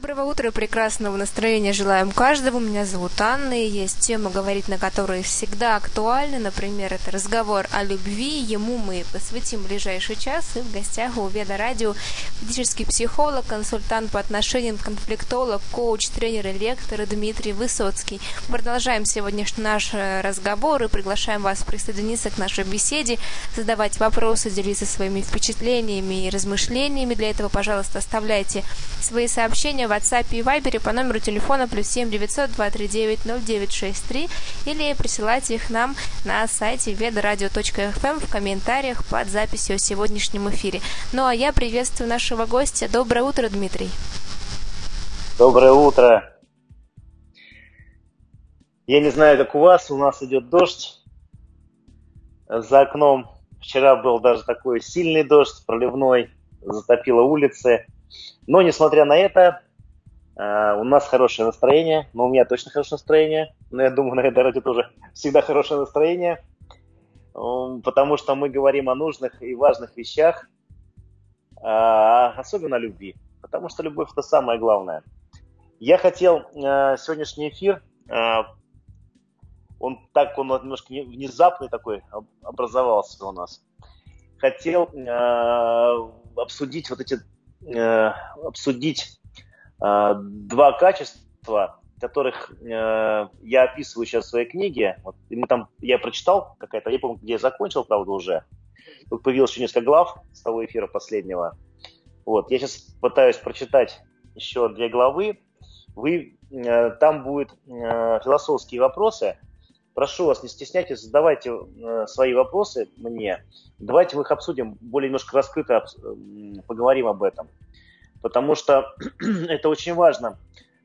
Доброго утра, прекрасного настроения желаем каждому. Меня зовут Анна, и есть тема, говорить на которой всегда актуальна. Например, это разговор о любви. Ему мы посвятим ближайший час. И в гостях у Веда Радио педагогический психолог, консультант по отношениям, конфликтолог, коуч, тренер и лектор Дмитрий Высоцкий. Мы продолжаем сегодняшний наш разговор и приглашаем вас присоединиться к нашей беседе, задавать вопросы, делиться своими впечатлениями и размышлениями. Для этого, пожалуйста, оставляйте свои сообщения в WhatsApp и Viber по номеру телефона +7 900 239 0963 или присылайте их нам на сайте vedradio.fm в комментариях под записью о сегодняшнем эфире. Ну а я приветствую нашего гостя. Доброе утро, Дмитрий. Доброе утро. Я не знаю, как у нас идет дождь. За окном вчера был даже такой сильный дождь, проливной, затопило улицы. Но, несмотря на это, у нас хорошее настроение. Но у меня точно хорошее настроение. Но я думаю, на этой радио тоже всегда хорошее настроение. Потому что мы говорим о нужных и важных вещах. Особенно о любви. Потому что любовь – это самое главное. Я хотел сегодняшний эфир, он немножко внезапный такой образовался у нас. Хотел обсудить два качества, которых я описываю сейчас в своей книге. Я прочитал какая-то, я помню, где я закончил, правда, уже. Тут появилось еще несколько глав с того эфира последнего. Я сейчас пытаюсь прочитать еще 2 главы. Там будут философские вопросы. Прошу вас, не стесняйтесь, задавайте свои вопросы мне. Давайте мы их обсудим, более немножко раскрыто поговорим об этом. Потому что это очень важно,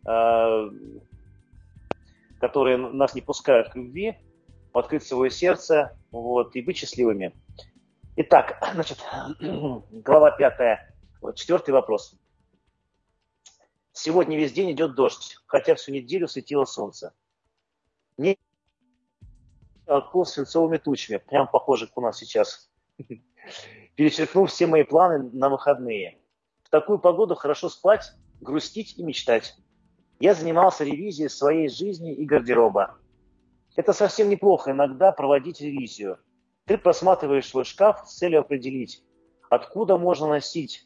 которые нас не пускают к любви, открыть свое сердце и быть счастливыми. Итак, глава 5, 4 вопрос. Сегодня весь день идет дождь, хотя всю неделю светило солнце. Небо окно свинцовыми тучами, прям похоже, как у нас сейчас. Перечеркнув все мои планы на выходные. В такую погоду хорошо спать, грустить и мечтать. Я занимался ревизией своей жизни и гардероба. Это совсем неплохо иногда проводить ревизию. Ты просматриваешь свой шкаф с целью определить, откуда можно носить.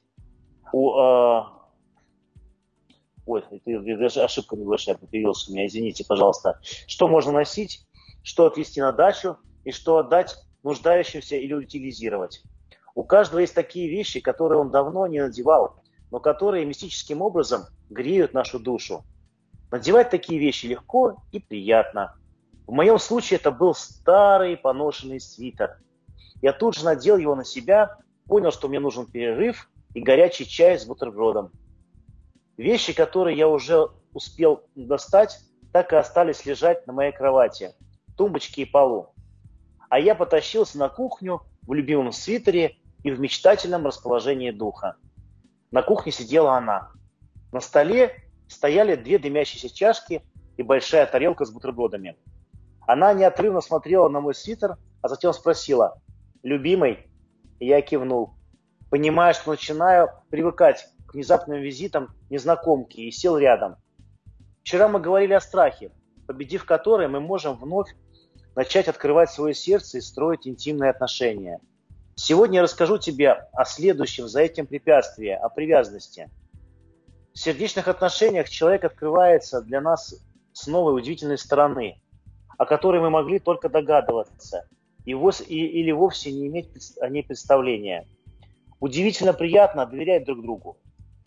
Даже ошибка небольшая появилась у меня, извините, пожалуйста. Что можно носить, что отвезти на дачу и что отдать нуждающимся или утилизировать. У каждого есть такие вещи, которые он давно не надевал, но которые мистическим образом греют нашу душу. Надевать такие вещи легко и приятно. В моем случае это был старый поношенный свитер. Я тут же надел его на себя, понял, что мне нужен перерыв и горячий чай с бутербродом. Вещи, которые я уже успел достать, так и остались лежать на моей кровати, тумбочке и полу. А я потащился на кухню в любимом свитере и в мечтательном расположении духа. На кухне сидела она. На столе стояли 2 дымящиеся чашки и большая тарелка с бутербродами. Она неотрывно смотрела на мой свитер, а затем спросила: «Любимый?» И я кивнул, понимая, что начинаю привыкать к внезапным визитам незнакомки, и сел рядом. Вчера мы говорили о страхе, победив который, мы можем вновь начать открывать свое сердце и строить интимные отношения. Сегодня я расскажу тебе о следующем за этим препятствии, о привязанности. В сердечных отношениях человек открывается для нас с новой удивительной стороны, о которой мы могли только догадываться или вовсе не иметь о ней представления. Удивительно приятно доверять друг другу.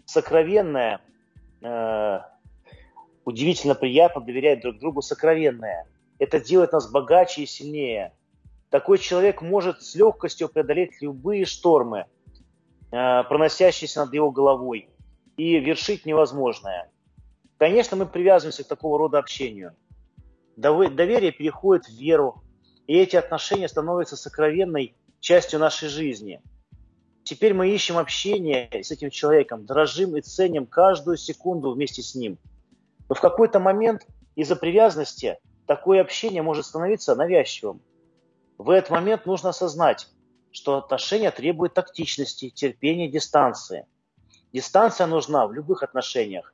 Удивительно приятно доверять друг другу сокровенное. Это делает нас богаче и сильнее. Такой человек может с легкостью преодолеть любые штормы, проносящиеся над его головой, и вершить невозможное. Конечно, мы привязываемся к такого рода общению. Доверие переходит в веру, и эти отношения становятся сокровенной частью нашей жизни. Теперь мы ищем общение с этим человеком, дорожим и ценим каждую секунду вместе с ним. Но в какой-то момент из-за привязанности такое общение может становиться навязчивым. В этот момент нужно осознать, что отношения требуют тактичности, терпения, дистанции. Дистанция нужна в любых отношениях.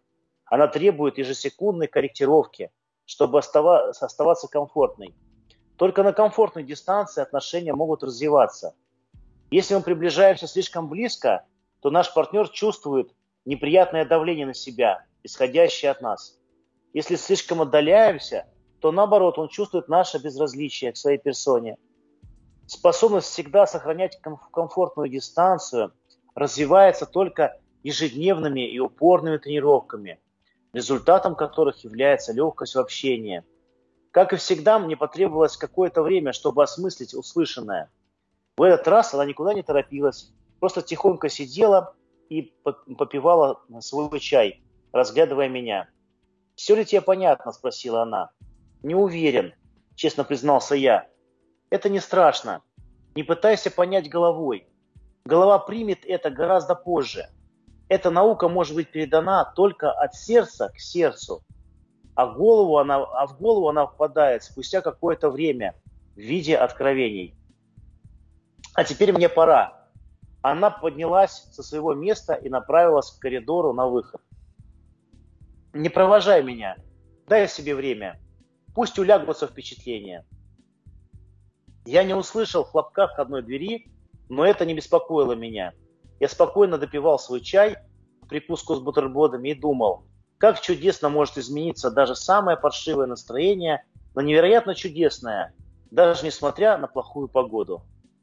Она требует ежесекундной корректировки, чтобы оставаться комфортной. Только на комфортной дистанции отношения могут развиваться. Если мы приближаемся слишком близко, то наш партнер чувствует неприятное давление на себя, исходящее от нас. Если слишком отдаляемся, то наоборот, он чувствует наше безразличие к своей персоне. Способность всегда сохранять комфортную дистанцию развивается только ежедневными и упорными тренировками, результатом которых является легкость в общении. Как и всегда, мне потребовалось какое-то время, чтобы осмыслить услышанное. В этот раз она никуда не торопилась, просто тихонько сидела и попивала свой чай, разглядывая меня. «Все ли тебе понятно?» – спросила она. «Не уверен», – честно признался я. «Это не страшно. Не пытайся понять головой. Голова примет это гораздо позже. Эта наука может быть передана только от сердца к сердцу, а в голову она впадает спустя какое-то время в виде откровений. А теперь мне пора». Она поднялась со своего места и направилась к коридору на выход. «Не провожай меня. Дай себе время. Пусть улягутся впечатления». Я не услышал хлопка входной двери, но это не беспокоило меня. Я спокойно допивал свой чай, прикуску с бутербродами, и думал, как чудесно может измениться даже самое паршивое настроение на невероятно чудесное, даже несмотря на плохую погоду.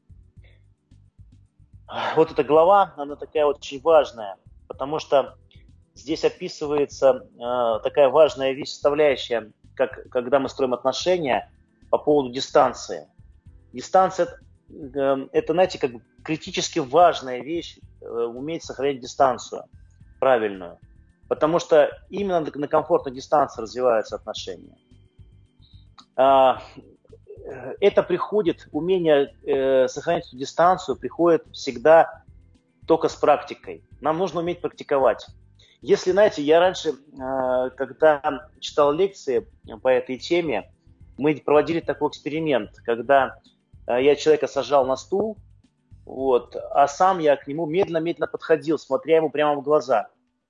Вот эта глава, она такая очень важная, потому что здесь описывается такая важная вещь, составляющая, как когда мы строим отношения по поводу дистанции. Дистанция это, знаете, как бы критически важная вещь, уметь сохранять дистанцию правильную. Потому что именно на комфортной дистанции развиваются отношения. Это приходит, умение сохранять эту дистанцию приходит всегда только с практикой. Нам нужно уметь практиковать. Если, знаете, я раньше, когда читал лекции по этой теме, мы проводили такой эксперимент, когда я человека сажал на стул, вот, а сам я к нему медленно-медленно подходил, смотря ему прямо в глаза.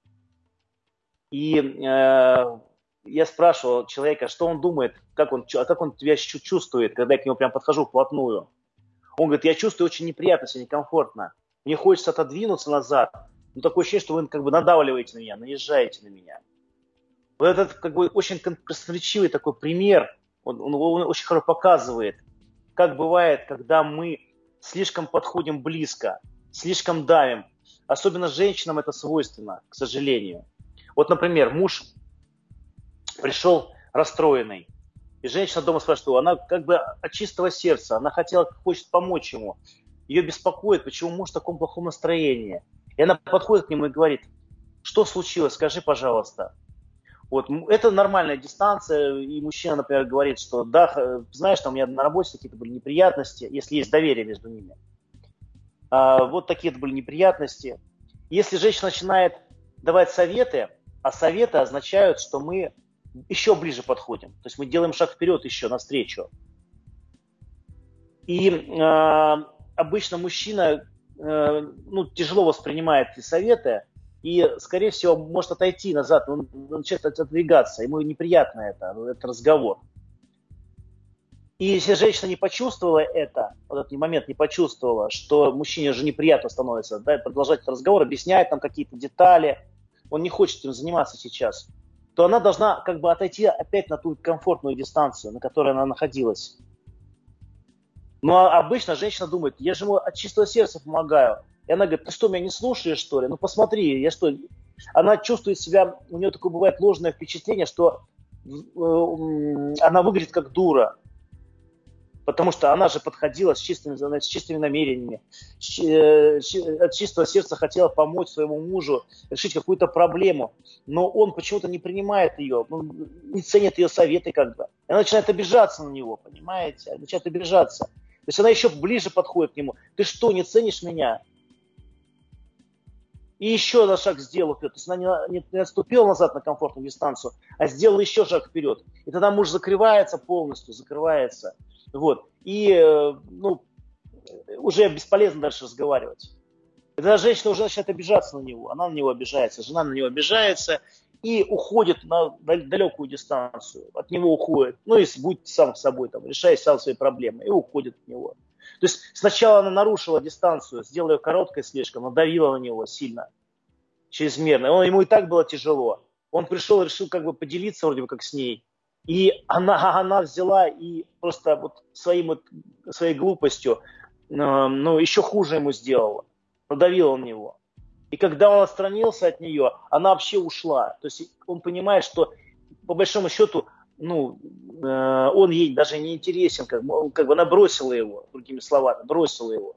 И я спрашивал человека, что он думает, как он тебя чувствует, когда я к нему прям подхожу вплотную. Он говорит, я чувствую очень неприятно себя, некомфортно. Мне хочется отодвинуться назад. Но такое ощущение, что вы как бы надавливаете на меня, наезжаете на меня. Вот этот как бы очень красноречивый такой пример, он очень хорошо показывает, как бывает, когда мы слишком подходим близко, слишком давим. Особенно женщинам это свойственно, к сожалению. Вот, например, муж пришел расстроенный, и женщина дома спрашивает, она как бы от чистого сердца, она хочет помочь ему. Ее беспокоит, почему муж в таком плохом настроении. И она подходит к нему и говорит, что случилось, скажи, пожалуйста. Вот, это нормальная дистанция, и мужчина, например, говорит, что да, знаешь, там у меня на работе какие-то были неприятности, если есть доверие между ними. Вот такие-то были неприятности. Если женщина начинает давать советы, а советы означают, что мы еще ближе подходим, то есть мы делаем шаг вперед еще навстречу. И обычно мужчина тяжело воспринимает эти советы, и, скорее всего, может отойти назад, он начинает отодвигаться, ему неприятно этот разговор. И если женщина не почувствовала в этот момент не почувствовала, что мужчине уже неприятно становится, да, продолжать этот разговор, объяснять там какие-то детали, он не хочет им заниматься сейчас, то она должна как бы отойти опять на ту комфортную дистанцию, на которой она находилась. Но обычно женщина думает, я же ему от чистого сердца помогаю. И она говорит, ты что, меня не слушаешь, что ли? Ну посмотри, я что? Она чувствует себя, у нее такое бывает ложное впечатление, что она выглядит как дура. Потому что она же подходила с чистыми намерениями, от чистого сердца хотела помочь своему мужу решить какую-то проблему. Но он почему-то не принимает ее, не ценит ее советы как бы. И она начинает обижаться на него, понимаете? Начинает обижаться. То есть она еще ближе подходит к нему. Ты что, не ценишь меня? И еще на шаг сделала вперед. То есть она не отступила назад на комфортную дистанцию, а сделала еще шаг вперед. И тогда муж закрывается полностью, закрывается. Вот. И уже бесполезно дальше разговаривать. И тогда женщина уже начинает обижаться на него, она на него обижается, жена на него обижается и уходит на далекую дистанцию, от него уходит, ну и будет сам с собой, там, решая сам свои проблемы, и уходит от него. То есть сначала она нарушила дистанцию, сделала ее короткой слишком, надавила на него сильно, чрезмерно, ему и так было тяжело. Он пришел и решил как бы поделиться вроде бы как с ней, и она взяла и просто вот своей глупостью, ну, еще хуже ему сделала. Надавила на него. И когда он отстранился от нее, она вообще ушла. То есть он понимает, что по большому счету, ну, он ей даже не интересен, как бы она бросила его, другими словами, бросила его.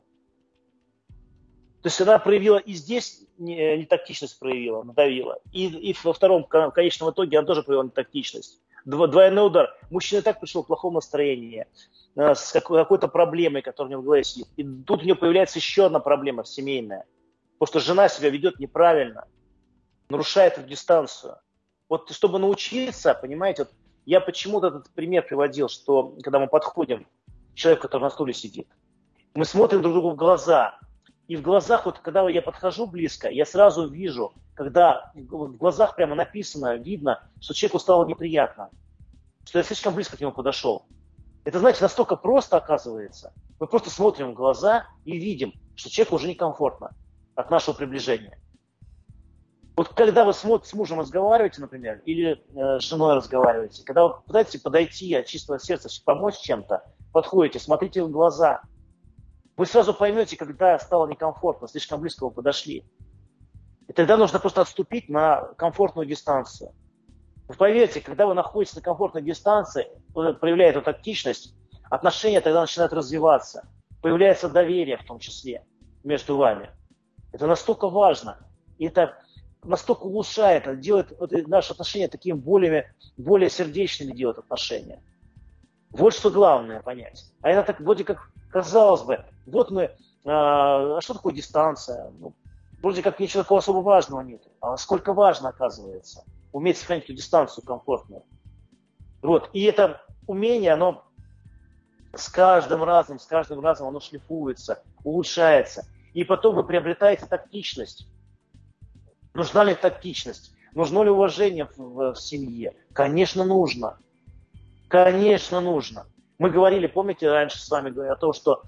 То есть она проявила и здесь нетактичность проявила, надавила. И во втором, в конечном итоге, она тоже проявила нетактичность. Двойной удар. Мужчина и так пришел в плохом настроении, с какой-то проблемой, которая у него в голове сидит. И тут у него появляется еще одна проблема семейная. Потому что жена себя ведет неправильно, нарушает эту дистанцию. Вот чтобы научиться, понимаете, вот я почему-то этот пример приводил, что когда мы подходим к человеку, который на стуле сидит, мы смотрим друг другу в глаза. И в глазах, вот когда я подхожу близко, я сразу вижу, когда в глазах прямо написано, видно, что человеку стало неприятно, что я слишком близко к нему подошел. Это, знаете, настолько просто оказывается. Мы просто смотрим в глаза и видим, что человеку уже некомфортно от нашего приближения. Вот когда вы с мужем разговариваете, например, или с женой разговариваете, когда вы пытаетесь подойти от чистого сердца, помочь чем-то, подходите, смотрите в глаза, вы сразу поймете, когда стало некомфортно, слишком близко вы подошли. И тогда нужно просто отступить на комфортную дистанцию. Вы поверьте, когда вы находитесь на комфортной дистанции, проявляет эту тактичность, отношения тогда начинают развиваться. Появляется доверие в том числе между вами. Это настолько важно. И это настолько улучшает, это делает наши отношения такими более сердечными, делает отношения. Вот что главное понять. А это так вроде как, казалось бы, вот мы, а что такое дистанция? Ну, вроде как ничего такого особо важного нет. А сколько важно, оказывается, уметь сохранить эту дистанцию комфортную. Вот. И это умение, оно с каждым разом оно шлифуется, улучшается. И потом вы приобретаете тактичность. Нужна ли тактичность? Нужно ли уважение в семье? Конечно, нужно. Конечно, нужно. Мы говорили, помните, раньше с вами говорили о том, что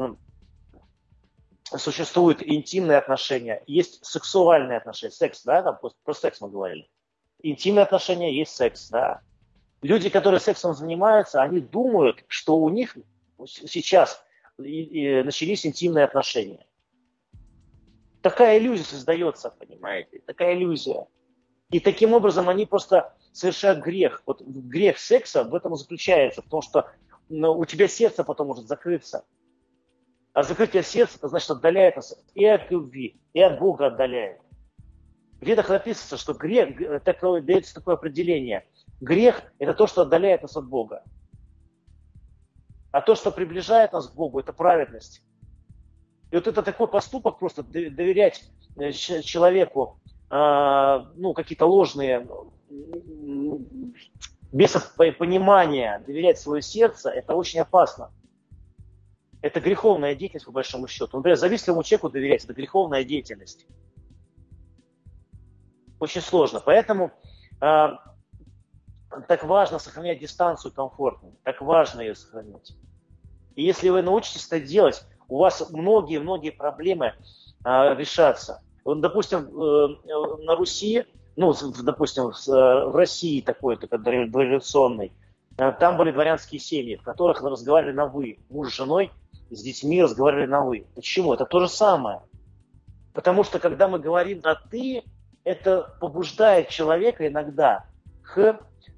существуют интимные отношения, есть сексуальные отношения, секс, да, там про секс мы говорили. Интимные отношения есть секс, да. Люди, которые сексом занимаются, они думают, что у них сейчас начались интимные отношения. Такая иллюзия создается, понимаете, такая иллюзия. И таким образом они просто совершают грех. Вот грех секса в этом и заключается, в том, что у тебя сердце потом может закрыться. А закрытие сердца, это значит отдаляет нас и от любви, и от Бога отдаляет. В Ведах написано, что грех, дается такое определение. Грех – это то, что отдаляет нас от Бога. А то, что приближает нас к Богу, это праведность. И вот это такой поступок, просто доверять человеку, какие-то ложные, без понимания доверять свое сердце, это очень опасно. Это греховная деятельность, по большому счету. Например, завистливому человеку доверять – это греховная деятельность. Очень сложно. Поэтому так важно сохранять дистанцию комфортную. Так важно ее сохранять. И если вы научитесь это делать, у вас многие проблемы решатся. Вот, допустим, на Руси, допустим, в России такой дореволюционной, там были дворянские семьи, в которых разговаривали на «вы». Муж с женой, с детьми разговаривали на «вы». Почему? Это то же самое. Потому что, когда мы говорим на «ты», это побуждает человека иногда к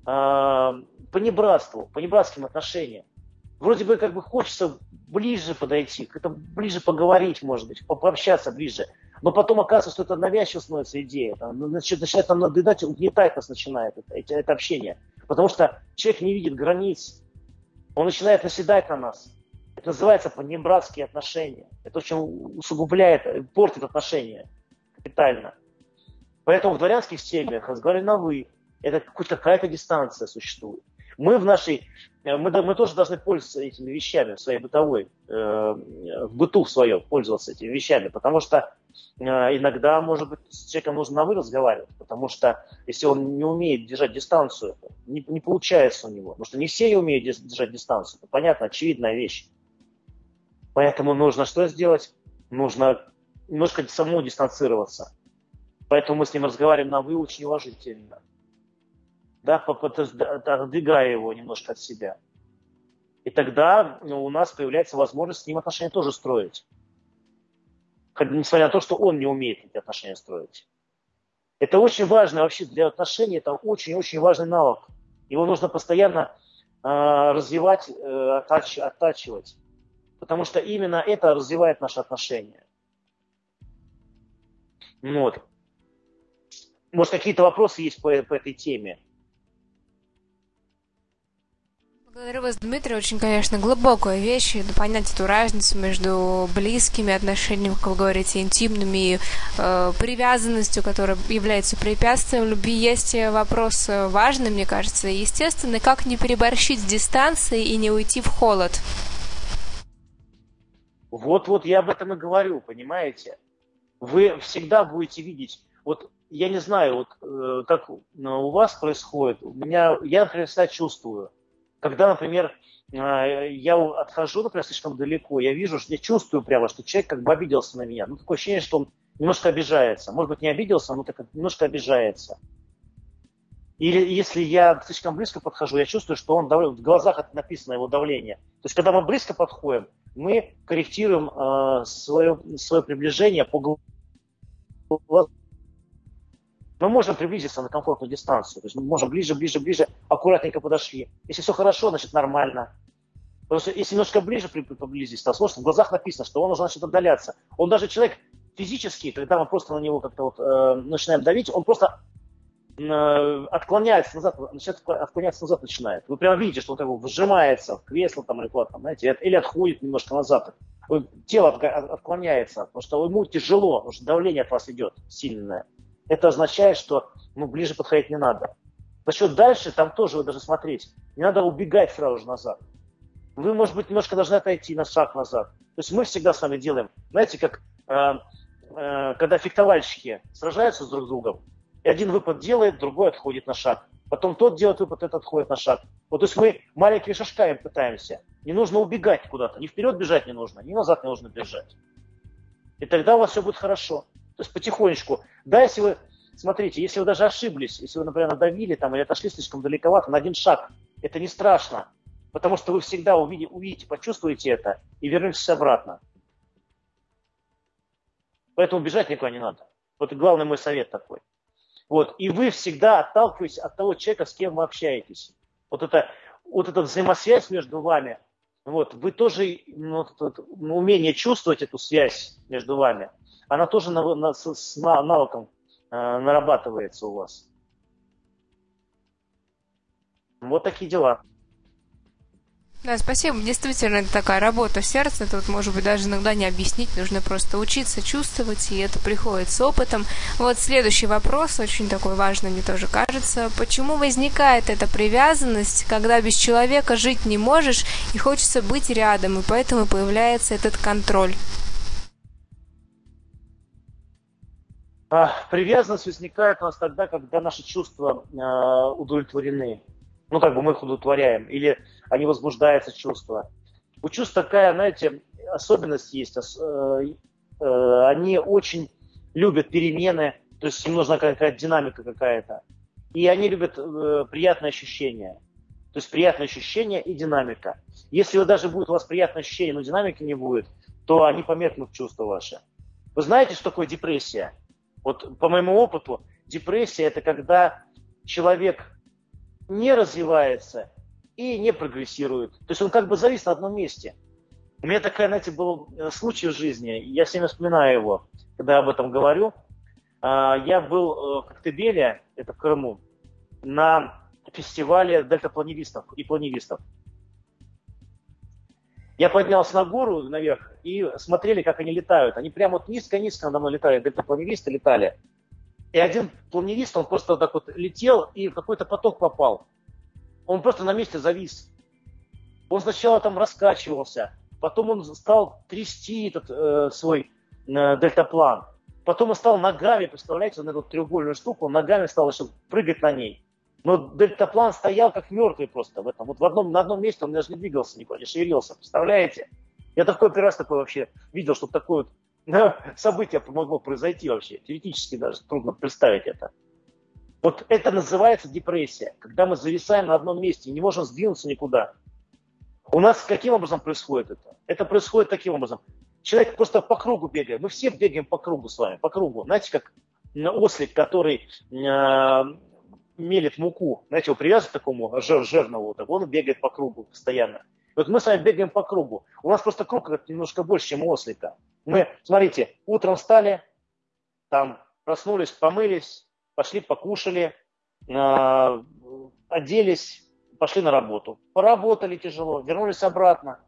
понебратским отношениям. Вроде бы как бы хочется ближе подойти, ближе поговорить, может быть, пообщаться ближе. Но потом оказывается, что это навязчиво становится идея. Начинает нам надоедать, угнетать нас начинает это общение. Потому что человек не видит границ. Он начинает наседать на нас. Это называется понебратские отношения. Это очень усугубляет, портит отношения капитально. Поэтому в дворянских семьях разговаривали на «вы». Это какая-то дистанция существует. Мы тоже должны пользоваться этими вещами в своей бытовой, в быту своем пользоваться этими вещами, потому что иногда, может быть, с человеком нужно на «вы» разговаривать, потому что если он не умеет держать дистанцию, не получается у него, потому что не все умеют держать дистанцию, это понятно, очевидная вещь. Поэтому нужно что сделать? Нужно немножко самому дистанцироваться. Поэтому мы с ним разговариваем на «вы» очень уважительно. Да, отодвигая его немножко от себя. И тогда у нас появляется возможность с ним отношения тоже строить. Несмотря на то, что он не умеет эти отношения строить. Это очень важно вообще для отношений, это очень-очень важный навык. Его нужно постоянно развивать, оттачивать. Потому что именно это развивает наши отношения. Вот. Может, какие-то вопросы есть по этой теме? Благодарю вас, Дмитрий. Очень, конечно, глубокая вещь. Понять эту разницу между близкими отношениями, как вы говорите, интимными и привязанностью, которая является препятствием любви. Есть вопрос важный, мне кажется, естественный. Как не переборщить с дистанцией и не уйти в холод? Вот я об этом и говорю, понимаете? Вы всегда будете видеть, вот я не знаю, вот как у вас происходит, я, например, всегда чувствую, когда, например, я отхожу, например, слишком далеко, я вижу, я чувствую прямо, что человек как бы обиделся на меня. Ну, такое ощущение, что он немножко обижается. Может быть, не обиделся, но так немножко обижается. Или если я слишком близко подхожу, я чувствую, что он в глазах написано его давление. То есть, когда мы близко подходим, мы корректируем свое приближение по глазам. Мы можем приблизиться на комфортную дистанцию. То есть мы можем ближе, аккуратненько подошли. Если все хорошо, значит нормально. Потому что если немножко ближе приблизиться, то сложно. В глазах написано, что он уже начнет отдаляться. Он даже человек физически, когда мы просто на него как-то начинаем давить, он просто отклоняется назад, начинает. Вы прямо видите, что он как бы вжимается в кресло там, или куда-то, знаете, или отходит немножко назад. Тело отклоняется, потому что ему тяжело, потому что давление от вас идет сильное. Это означает, что ближе подходить не надо. Насчет дальше, там тоже вы должны смотреть. Не надо убегать сразу же назад. Вы, может быть, немножко должны отойти на шаг назад. То есть мы всегда с вами делаем, знаете, как когда фехтовальщики сражаются друг с другом, и один выпад делает, другой отходит на шаг. Потом тот делает выпад, этот отходит на шаг. Вот, то есть мы маленькими шажками пытаемся. Не нужно убегать куда-то. Ни вперед бежать не нужно, ни назад не нужно бежать. И тогда у вас все будет хорошо. То есть потихонечку. Да, если вы, смотрите, если вы даже ошиблись, если вы, например, надавили там, или отошли слишком далековато на один шаг, это не страшно, потому что вы всегда увидите, почувствуете это и вернетесь обратно. Поэтому бежать никуда не надо. Вот главный мой совет такой. Вот. И вы всегда отталкиваетесь от того человека, с кем вы общаетесь. Вот эта взаимосвязь между вами, вот, вы тоже, умение чувствовать эту связь между вами, она тоже с навыком нарабатывается у вас. Вот такие дела. Да, спасибо. Действительно, это такая работа сердца. Тут, может быть, даже иногда не объяснить. Нужно просто учиться чувствовать, и это приходит с опытом. Вот следующий вопрос, очень такой важный, мне тоже кажется. Почему возникает эта привязанность, когда без человека жить не можешь, и хочется быть рядом, и поэтому появляется этот контроль? Привязанность возникает у нас тогда, когда наши чувства удовлетворены. Мы их удовлетворяем, или они возбуждаются чувства. У чувств такая, знаете, особенность есть. Они очень любят перемены, то есть им нужна какая-то динамика какая-то. И они любят приятные ощущения. То есть приятные ощущения и динамика. Если даже будет у вас приятное ощущение, но динамики не будет, то они померкнут чувства ваши. Вы знаете, что такое депрессия? Вот по моему опыту, депрессия – это когда человек не развивается и не прогрессирует. То есть он как бы завис на одном месте. У меня такая, знаете, был случай в жизни, я всеми вспоминаю его, когда я об этом говорю. Я был в Коктебеле, это в Крыму, на фестивале дельтапланеристов и планеристов. Я поднялся на гору наверх и смотрели, как они летают. Они прямо вот низко-низко надо мной летали, дельтапланеристы летали. И один планерист, он просто вот так вот летел и в какой-то поток попал. Он просто на месте завис. Он сначала там раскачивался, потом он стал трясти этот свой дельтаплан. Потом он стал ногами, представляете, на эту треугольную штуку, он ногами стал еще прыгать на ней. Но дельтаплан стоял как мертвый просто в этом. Вот на одном месте он даже не двигался никуда, не шевелился, представляете? Я первый раз такое вообще видел, что такое вот событие могло произойти вообще. Теоретически даже трудно представить это. Вот это называется депрессия, когда мы зависаем на одном месте и не можем сдвинуться никуда. У нас каким образом происходит это? Это происходит таким образом. Человек просто по кругу бегает. Мы все бегаем по кругу с вами, по кругу. Знаете, как ослик, который мелит муку. Знаете, его привязывают к такому жирному, так он бегает по кругу постоянно. Вот мы с вами бегаем по кругу. У нас просто круг немножко больше, чем у ослика. Мы, смотрите, утром встали, там проснулись, помылись, пошли покушали, оделись, пошли на работу. Поработали тяжело, вернулись обратно,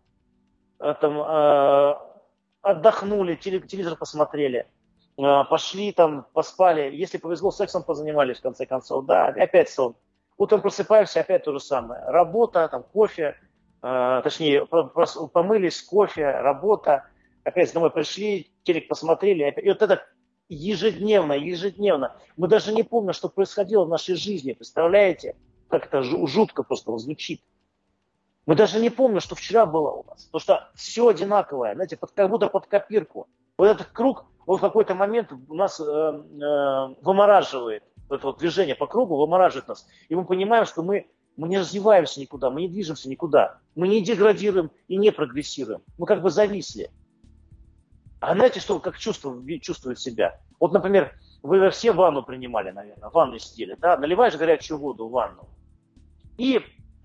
отдохнули, телевизор посмотрели, пошли там, поспали. Если повезло, сексом позанимались в конце концов. Да, опять сон. Утром просыпаешься, опять то же самое. Работа, там, кофе, точнее, помылись, кофе, работа. Опять домой пришли, телек посмотрели. И вот это ежедневно. Мы даже не помним, что происходило в нашей жизни. Представляете? Как это жутко просто звучит. Мы даже не помним, что вчера было у нас. Потому что все одинаковое, знаете, как будто под копирку. Вот этот круг, он в какой-то момент у нас вымораживает. Это вот движение по кругу вымораживает нас. И мы понимаем, что мы не развиваемся никуда, мы не движемся никуда. Мы не деградируем и не прогрессируем. Мы как бы зависли. А знаете, что, как чувствует себя? Вот, например, вы все ванну принимали, наверное, в ванной сидели, да? Наливаешь горячую воду в ванну и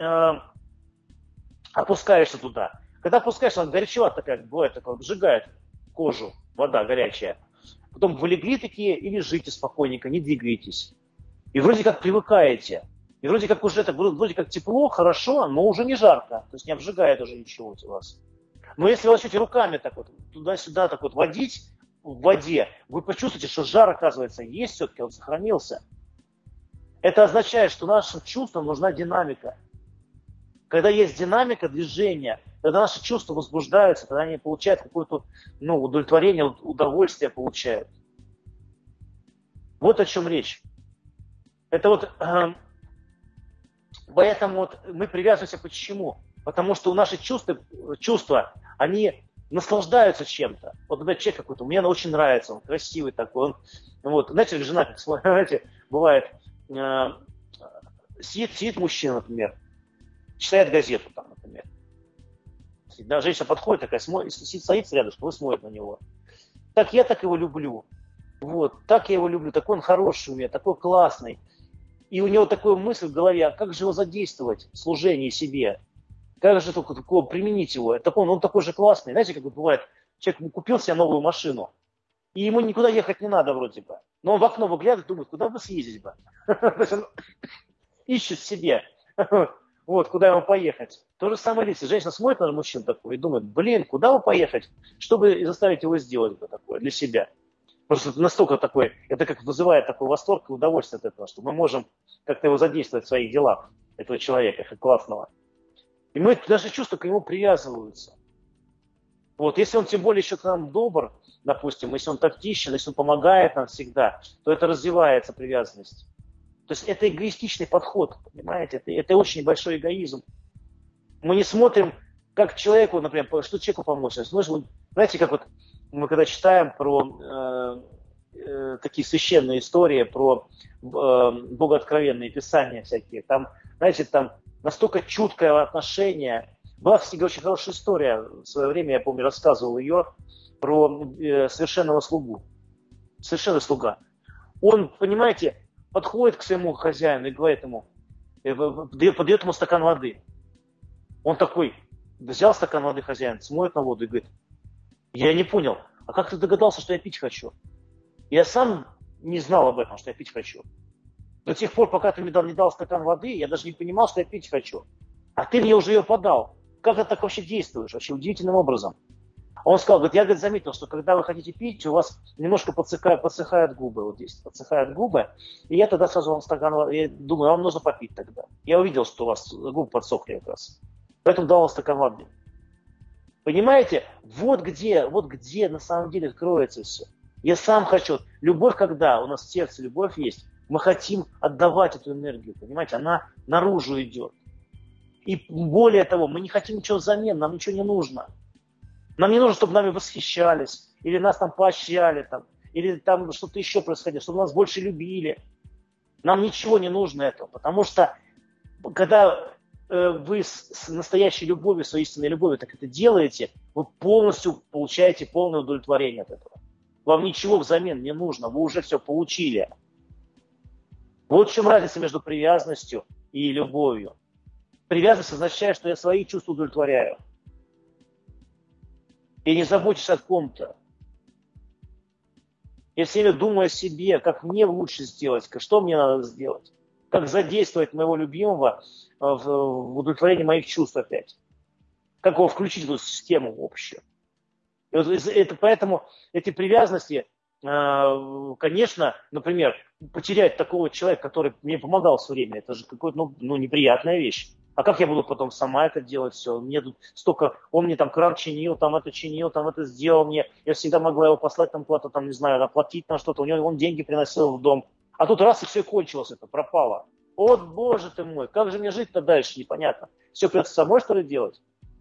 опускаешься туда. Когда опускаешься, она горячеватая такая, бывает, такая, обжигает кожу, вода горячая. Потом вы легли такие и лежите спокойненько, не двигаетесь. И вроде как привыкаете. И вроде как уже так, вроде как тепло, хорошо, но уже не жарко. То есть не обжигает уже ничего у вас. Но если вы начнете руками так вот туда-сюда так вот водить в воде, вы почувствуете, что жар, оказывается, есть все-таки, он сохранился. Это означает, что нашим чувствам нужна динамика. Когда есть динамика движения, когда наши чувства возбуждаются, тогда они получают какое-то удовлетворение, удовольствие получают. Вот о чем речь. Это вот поэтому вот мы привязываемся почему? Потому что наши чувства, они наслаждаются чем-то. Вот, например, человек какой-то, мне очень нравится, он красивый такой. Он, вот, знаете, жена, как знаете, бывает, сидит мужчина, например, читает газету, там, например. Да, женщина подходит такая, садится рядышком и смотрит на него. Так я так его люблю. Вот, так я его люблю, такой он хороший у меня, такой классный. И у него такая мысль в голове, а как же его задействовать в служении себе? Как же только применить его? Он такой же классный. Знаете, как бывает, человек купил себе новую машину, и ему никуда ехать не надо вроде бы. Но он в окно выглядывает, думает, куда бы съездить бы? То есть он ищет себе, вот, куда ему поехать. То же самое здесь. Женщина смотрит на мужчину такой и думает, куда бы поехать, чтобы заставить его сделать такое для себя. Просто настолько такой, это как вызывает такой восторг и удовольствие от этого, что мы можем как-то его задействовать в своих делах, этого человека, как классного. И мы даже чувства к нему привязываются. Вот, если он тем более еще к нам добр, допустим, если он тактичен, если он помогает нам всегда, то это развивается привязанность. То есть это эгоистичный подход, понимаете? Это очень большой эгоизм. Мы не смотрим, как человеку, например, что человеку помочь. Знаете, как вот мы когда читаем про такие священные истории, про богооткровенные писания всякие, там, знаете, там настолько чуткое отношение. Была всегда очень хорошая история, в свое время, я помню, рассказывал ее, про совершенного слугу. Совершенный слуга. Он, понимаете, подходит к своему хозяину и говорит ему, подает ему стакан воды. Он такой, взял стакан воды хозяин, смотрит на воду и говорит, я не понял, а как ты догадался, что я пить хочу? Я сам не знал об этом, что я пить хочу. До тех пор, пока ты мне не дал стакан воды, я даже не понимал, что я пить хочу. А ты мне уже ее подал. Как ты так вообще действуешь? Вообще удивительным образом. Он сказал, говорит, я заметил, что когда вы хотите пить, у вас немножко подсыхают губы. Вот здесь подсыхают губы. И я тогда сразу вам стакан воды, я думаю, вам нужно попить тогда. Я увидел, что у вас губы подсохли как раз. Поэтому дал вам стакан воды. Понимаете? Вот где на самом деле кроется все. Я сам хочу. Любовь, когда у нас в сердце любовь есть, мы хотим отдавать эту энергию, понимаете, она наружу идет. И более того, мы не хотим ничего взамен, нам ничего не нужно. Нам не нужно, чтобы нами восхищались, или нас там поощряли, там, или там что-то еще происходило, чтобы нас больше любили. Нам ничего не нужно этого, потому что когда вы с настоящей любовью, с истинной любовью так это делаете, вы полностью получаете полное удовлетворение от этого. Вам ничего взамен не нужно, вы уже все получили. Вот в чем разница между привязанностью и любовью. Привязанность означает, что я свои чувства удовлетворяю. И не забочусь о ком-то. Я все время думаю о себе, как мне лучше сделать, что мне надо сделать. Как задействовать моего любимого в удовлетворении моих чувств опять. Как его включить в эту систему общую. И вот поэтому эти привязанности, конечно, например, потерять такого человека, который мне помогал все время, это же какая-то неприятная вещь. А как я буду потом сама это делать все? Мне тут столько, он мне там кран чинил, там это сделал мне. Я всегда могла его послать там куда-то, там, не знаю, оплатить на что-то. У него он деньги приносил в дом. А тут раз и все кончилось, это пропало. О, боже ты мой, как же мне жить-то дальше, непонятно. Все придется самой, что ли, делать?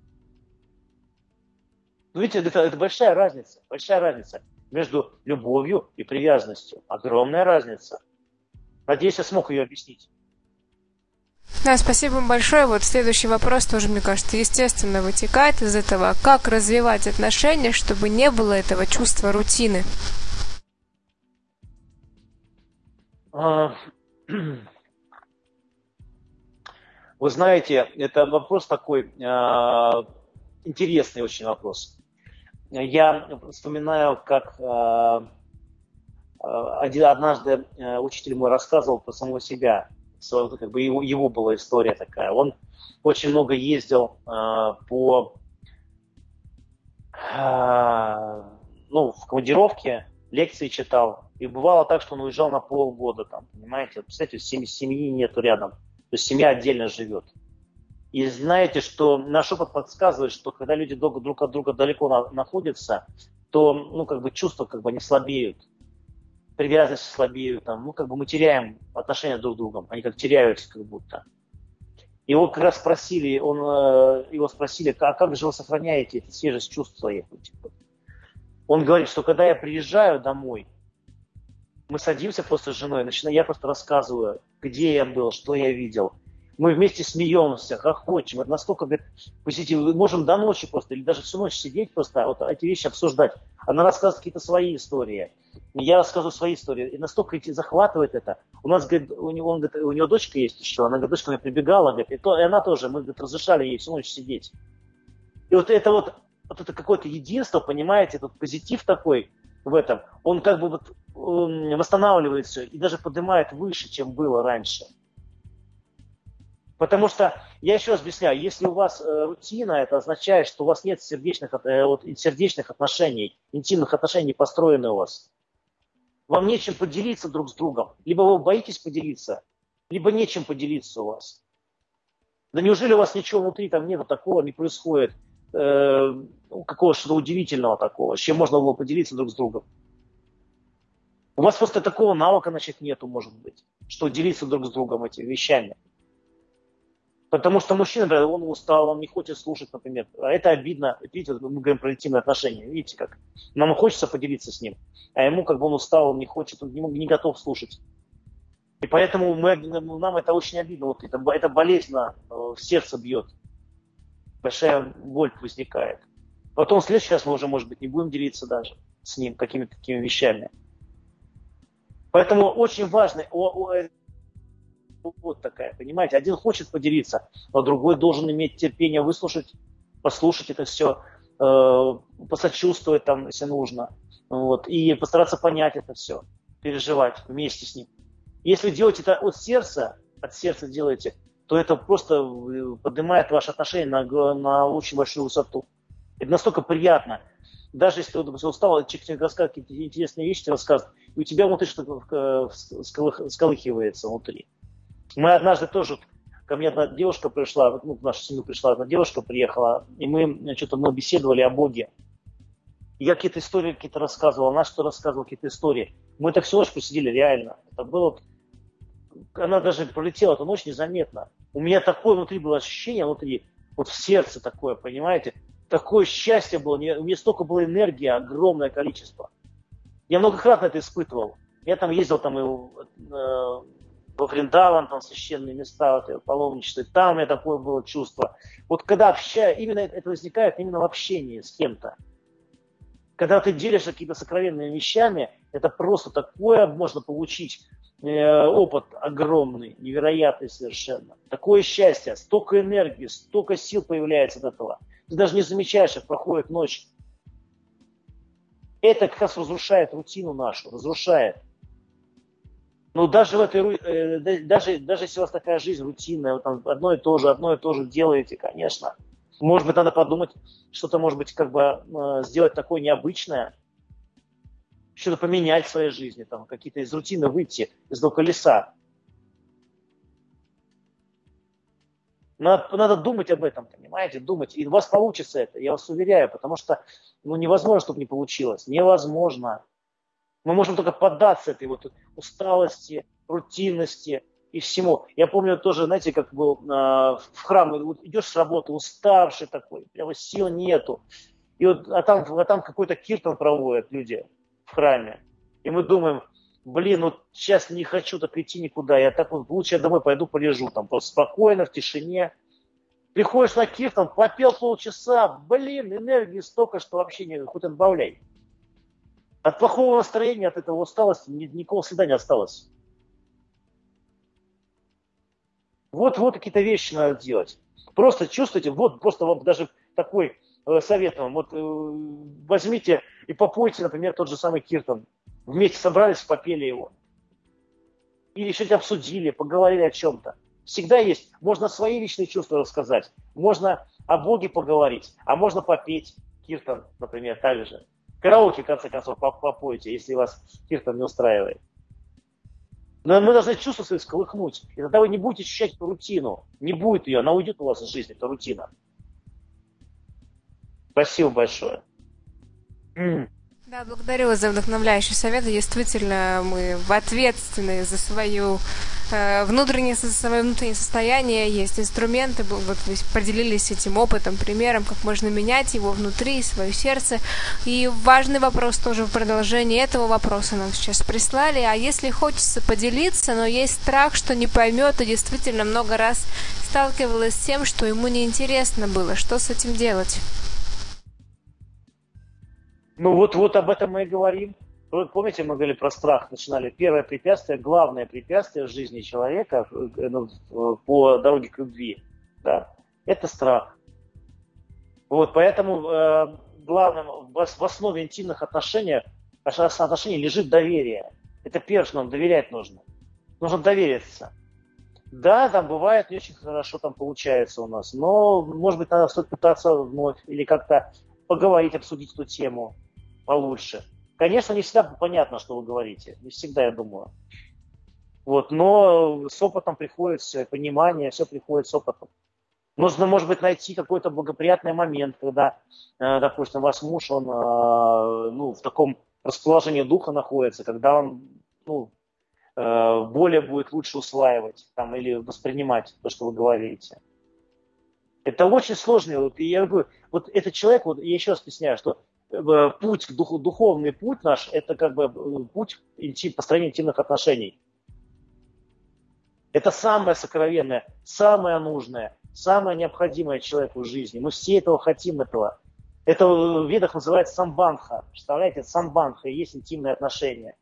Ну, видите, это большая разница между любовью и привязанностью. Огромная разница. Надеюсь, я смог ее объяснить. Да, спасибо вам большое. Вот следующий вопрос тоже, мне кажется, естественно вытекает из этого. Как развивать отношения, чтобы не было этого чувства рутины? Вы знаете, это вопрос такой интересный очень вопрос. Я вспоминаю, как однажды учитель мой рассказывал про самого себя. Как бы его была история такая. Он очень много ездил в командировке, лекции читал. И бывало так, что он уезжал на полгода, там, понимаете. Представляете, семьи нету рядом. То есть семья отдельно живет. И знаете, что наш опыт подсказывает, что когда люди друг от друга далеко находятся, то чувства они слабеют. Привязанности слабеют, мы теряем отношения друг с другом, они теряются как будто. И его как раз спросили, а как же вы сохраняете эту свежесть чувств своих? Он говорит, что когда я приезжаю домой, мы садимся просто с женой, я просто рассказываю, где я был, что я видел. Мы вместе смеемся, хохочем. Это настолько, позитивно. Мы можем до ночи просто, или даже всю ночь сидеть просто, вот эти вещи обсуждать. Она рассказывает какие-то свои истории. Я рассказываю свои истории. И настолько захватывает это. У нас, говорит, у него дочка есть еще. Она, говорит, дочка мне прибегала, говорит, и она тоже. Мы, говорит, разрешали ей всю ночь сидеть. И вот это какое-то единство, понимаете, этот позитив такой в этом. Он восстанавливает все и даже поднимает выше, чем было раньше. Потому что, я еще раз объясняю, если у вас рутина, это означает, что у вас нет сердечных отношений, интимных отношений не построены у вас. Вам нечем поделиться друг с другом. Либо вы боитесь поделиться, либо нечем поделиться у вас. Да неужели у вас ничего внутри там нету такого, не происходит, какого-то удивительного такого, с чем можно было поделиться друг с другом? У вас просто такого навыка, нету, может быть, что делиться друг с другом этими вещами. Потому что мужчина, например, он устал, он не хочет слушать, например. А это обидно. Видите, мы говорим про интимные отношения. Видите, как? Нам хочется поделиться с ним. А ему он устал, он не хочет, он не готов слушать. И поэтому нам это очень обидно. Вот это болезненно в сердце бьет. Большая боль возникает. Потом в следующий раз мы уже, может быть, не будем делиться даже с ним какими-то такими вещами. Поэтому очень важно... Вот такая, понимаете, один хочет поделиться, а другой должен иметь терпение выслушать, послушать это все, посочувствовать там, если нужно, и постараться понять это все, переживать вместе с ним. Если делаете это от сердца делаете, то это просто поднимает ваши отношения на очень большую высоту. Это настолько приятно. Даже если ты устал, человек рассказывает какие-то интересные вещи, рассказывает, и у тебя внутри что-то всколыхивается внутри. Мы однажды тоже, ко мне одна девушка пришла, в нашу семью пришла одна девушка, приехала, и мы беседовали о Боге. Я какие-то истории какие-то рассказывал, она что рассказывала, какие-то истории. Мы так всю ночь посидели, реально. Это было, она даже пролетела эту ночь незаметно. У меня такое внутри было ощущение, внутри, вот в сердце такое, понимаете? Такое счастье было, у меня столько было энергии, огромное количество. Я многократно это испытывал. Я там ездил там и во Вриндаван, там священные места, вот, паломничество, там у меня такое было чувство. Вот когда общаюсь, именно это возникает именно в общении с кем-то. Когда ты делишься какими-то сокровенными вещами, это просто такое можно получить опыт огромный, невероятный совершенно. Такое счастье, столько энергии, столько сил появляется от этого. Ты даже не замечаешь, как проходит ночь. Это как раз разрушает рутину нашу, разрушает. Но даже в этой, даже если у вас такая жизнь рутинная, вы там одно и то же делаете, конечно. Может быть, надо подумать, что-то, может быть, как бы сделать такое необычное, что-то поменять в своей жизни, там, какие-то из рутины выйти, из этого колеса. Надо думать об этом, понимаете, думать. И у вас получится это, я вас уверяю, потому что невозможно, чтобы не получилось. Невозможно. Мы можем только поддаться этой вот усталости, рутинности и всему. Я помню тоже, знаете, как был в храм, вот идешь с работы уставший такой, прямо сил нету. И вот, а там какой-то киртан проводят люди в храме. И мы думаем, блин, вот сейчас не хочу так идти никуда, я так вот лучше я домой пойду полежу, там просто спокойно, в тишине. Приходишь на киртан, попел полчаса, блин, энергии столько, что вообще не хоть отбавляй. От плохого настроения, от этого усталости никакого следа не осталось. Вот какие-то вещи надо делать. Просто чувствуйте, вот просто вам даже такой совет вам. Вот возьмите и попойте, например, тот же самый киртан. Вместе собрались, попели его. Или что-то обсудили, поговорили о чем-то. Всегда есть. Можно свои личные чувства рассказать. Можно о Боге поговорить. А можно попеть киртан, например, так же. Караоке, в конце концов, попойте, если вас киртан не устраивает. Но мы должны чувства свои всколыхнуть. И тогда вы не будете ощущать эту рутину. Не будет ее, она уйдет у вас из жизни, эта рутина. Спасибо большое. Да, благодарю вас за вдохновляющие советы. Действительно, мы ответственны за свое внутреннее состояние. Есть инструменты. Вот вы поделились этим опытом, примером, как можно менять его внутри, свое сердце. И важный вопрос тоже в продолжении этого вопроса нам сейчас прислали. А если хочется поделиться, но есть страх, что не поймет, и действительно много раз сталкивалась с тем, что ему неинтересно было. Что с этим делать? Ну вот об этом мы и говорим. Помните, мы говорили про страх, начинали. Первое препятствие, главное препятствие в жизни человека по дороге к любви, да, это страх. Вот, поэтому главным в основе интимных отношений лежит доверие. Это первое, что нам доверять нужно. Нужно довериться. Да, там бывает не очень хорошо там получается у нас, но, может быть, надо стоит пытаться вновь или как-то поговорить, обсудить эту тему получше. Конечно, не всегда понятно, что вы говорите. Не всегда, я думаю. Вот, но с опытом приходит все, понимание, все приходит с опытом. Нужно, может быть, найти какой-то благоприятный момент, когда, допустим, ваш муж, он в таком расположении духа находится, когда он более будет лучше усваивать там, или воспринимать то, что вы говорите. Это очень сложно. Вот, и я говорю, вот этот человек, вот, я еще раз объясняю, что путь, духовный путь наш, это как бы путь построения интимных отношений. Это самое сокровенное, самое нужное, самое необходимое человеку в жизни. Мы все этого хотим, этого. Это в ведах называется самбандха. Представляете, самбандха и есть интимные отношения.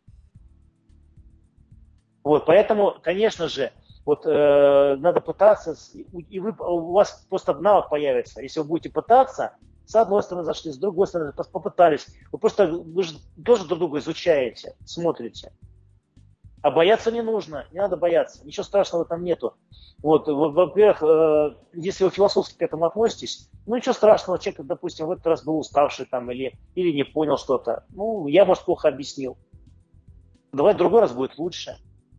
Вот, поэтому, конечно же, вот надо пытаться, и у вас просто навык появится. Если вы будете пытаться, с одной стороны зашли, с другой стороны попытались. Вы же тоже друг друга изучаете, смотрите. А бояться не нужно, не надо бояться. Ничего страшного там нету. Вот, во-первых, если вы философски к этому относитесь, ничего страшного, человек, допустим, в этот раз был уставший там или не понял что-то. Я, может, плохо объяснил. Давай в другой раз будет лучше.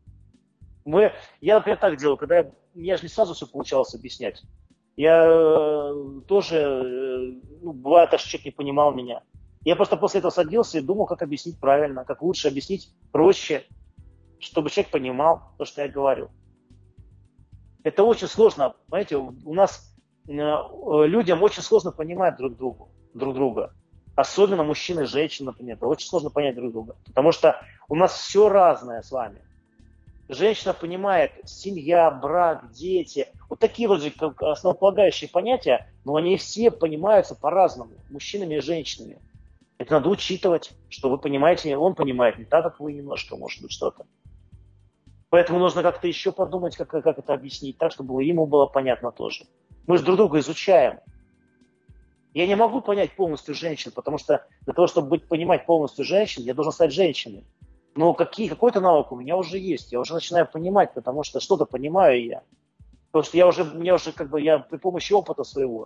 Я, например, так делаю, когда я же не сразу все получалось объяснять. Я тоже, бывает, что человек не понимал меня. Я просто после этого садился и думал, как объяснить правильно, как лучше объяснить проще, чтобы человек понимал то, что я говорю. Это очень сложно, понимаете, у нас людям очень сложно понимать друг друга. Особенно мужчины и женщины, например. Это очень сложно понять друг друга. Потому что у нас все разное с вами. Женщина понимает семья, брак, дети. Вот такие вроде как основополагающие понятия, но они все понимаются по-разному, мужчинами и женщинами. Это надо учитывать, что вы понимаете, он понимает не так, как вы немножко, может быть, что-то. Поэтому нужно как-то еще подумать, как это объяснить так, чтобы ему было понятно тоже. Мы же друг друга изучаем. Я не могу понять полностью женщин, потому что для того, чтобы понимать полностью женщин, я должен стать женщиной. Но какой-то навык у меня уже есть. Я уже начинаю понимать, потому что что-то понимаю я. Потому что я при помощи опыта своего.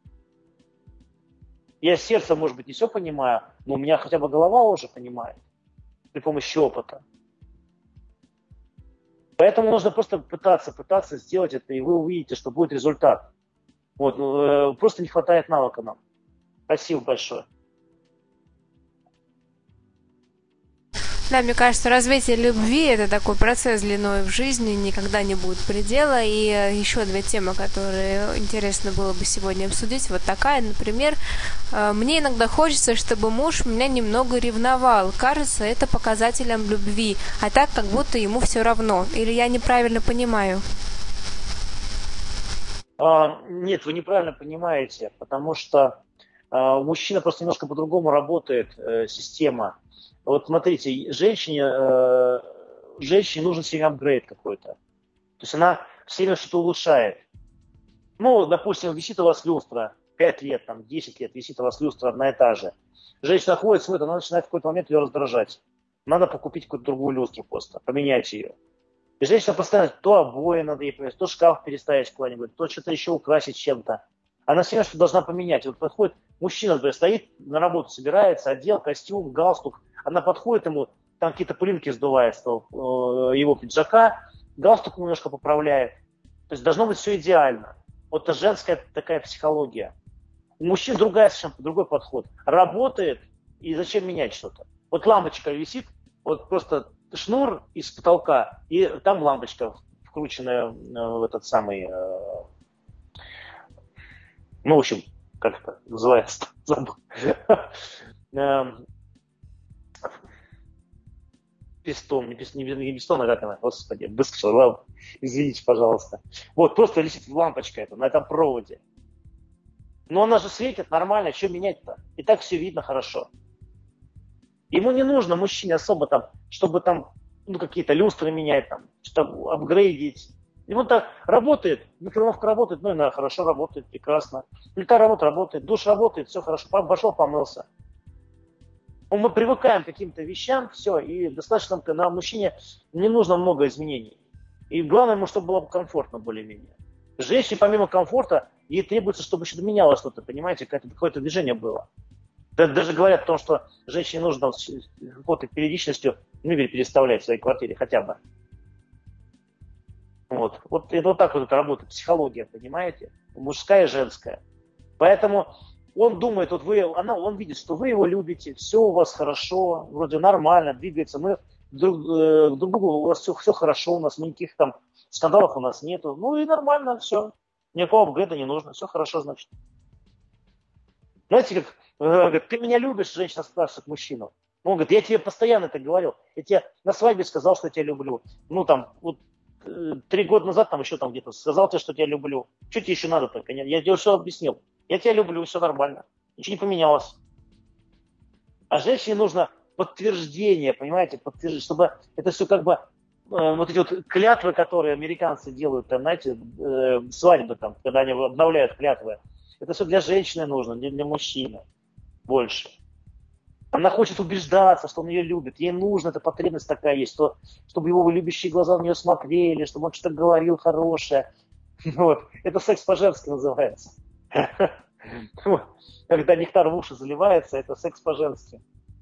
Я сердцем, может быть, не все понимаю, но у меня хотя бы голова уже понимает при помощи опыта. Поэтому нужно просто пытаться сделать это, и вы увидите, что будет результат. Вот, просто не хватает навыка нам. Спасибо большое. Да, мне кажется, развитие любви – это такой процесс длиной в жизни, никогда не будет предела. И еще две темы, которые интересно было бы сегодня обсудить. Вот такая, например, мне иногда хочется, чтобы муж меня немного ревновал. Кажется, это показателем любви, а так, как будто ему все равно. Или я неправильно понимаю? Нет, вы неправильно понимаете, потому что у мужчины просто немножко по-другому работает система. Вот смотрите, женщине нужен все время апгрейд какой-то. То есть она все время что-то улучшает. Ну, допустим, висит у вас люстра, 5 лет, 10 лет висит у вас люстра одна и та же. Женщина ходит, смотрит, она начинает в какой-то момент ее раздражать. Надо покупить какую-то другую люстру просто, поменять ее. И женщина постоянно то обои надо ей поменять, то шкаф переставить куда-нибудь, то что-то еще украсить чем-то. Она все время что должна поменять. Вот подходит мужчина, например, стоит на работу, собирается, одел костюм, галстук. Она подходит ему, там какие-то пылинки сдувает с его пиджака, галстук немножко поправляет. То есть должно быть все идеально. Вот это женская такая психология. У мужчин другой подход. Работает, и зачем менять что-то? Вот лампочка висит, вот просто шнур из потолка, и там лампочка вкрученная в этот самый... Ну, в общем, как это называется? Пистон, не пистон, а как она? Господи, быстро, извините, пожалуйста. Вот, просто висит лампочка эта на этом проводе. Но она же светит нормально, что менять-то? И так все видно хорошо. Ему не нужно, мужчине, особо там, чтобы там, какие-то люстры менять, там, что-то апгрейдить. Ему так работает, микроволновка работает, и она хорошо работает, прекрасно. Плита работает, душ работает, все хорошо, пошел, помылся. Мы привыкаем к каким-то вещам, все, и достаточно на мужчине не нужно много изменений. И главное ему, чтобы было комфортно более-менее. Женщине помимо комфорта, ей требуется, чтобы что-то менялось что-то, понимаете, какое-то движение было. Даже говорят о том, что женщине нужно с какой-то периодичностью мебель переставлять в своей квартире хотя бы. Вот это вот так вот это работает, психология, понимаете? Мужская и женская. Поэтому он думает, он видит, что вы его любите, все у вас хорошо, вроде нормально, двигается, мы друг другу, у вас все хорошо, у нас никаких там скандалов у нас нету. Ну и нормально, все. Никакого апгрейда не нужно, все хорошо, значит. Знаете, как говорит, ты меня любишь, женщина спрашивает мужчину. Он говорит, я тебе постоянно это говорил, я тебе на свадьбе сказал, что я тебя люблю. 3 года назад еще где-то сказал тебе, что тебя люблю. Что тебе еще надо только? Я тебе все объяснил. Я тебя люблю, все нормально. Ничего не поменялось. А женщине нужно подтверждение, понимаете, чтобы это все вот эти вот клятвы, которые американцы делают, там, знаете, свадьбы, там, когда они обновляют клятвы, это все для женщины нужно, не для мужчины больше. Она хочет убеждаться, что он ее любит. Ей нужна эта потребность такая есть, чтобы его любящие глаза на нее смотрели, чтобы он что-то говорил хорошее. Вот. Это секс по-женски называется. Когда нектар в уши заливается, это секс по-женски.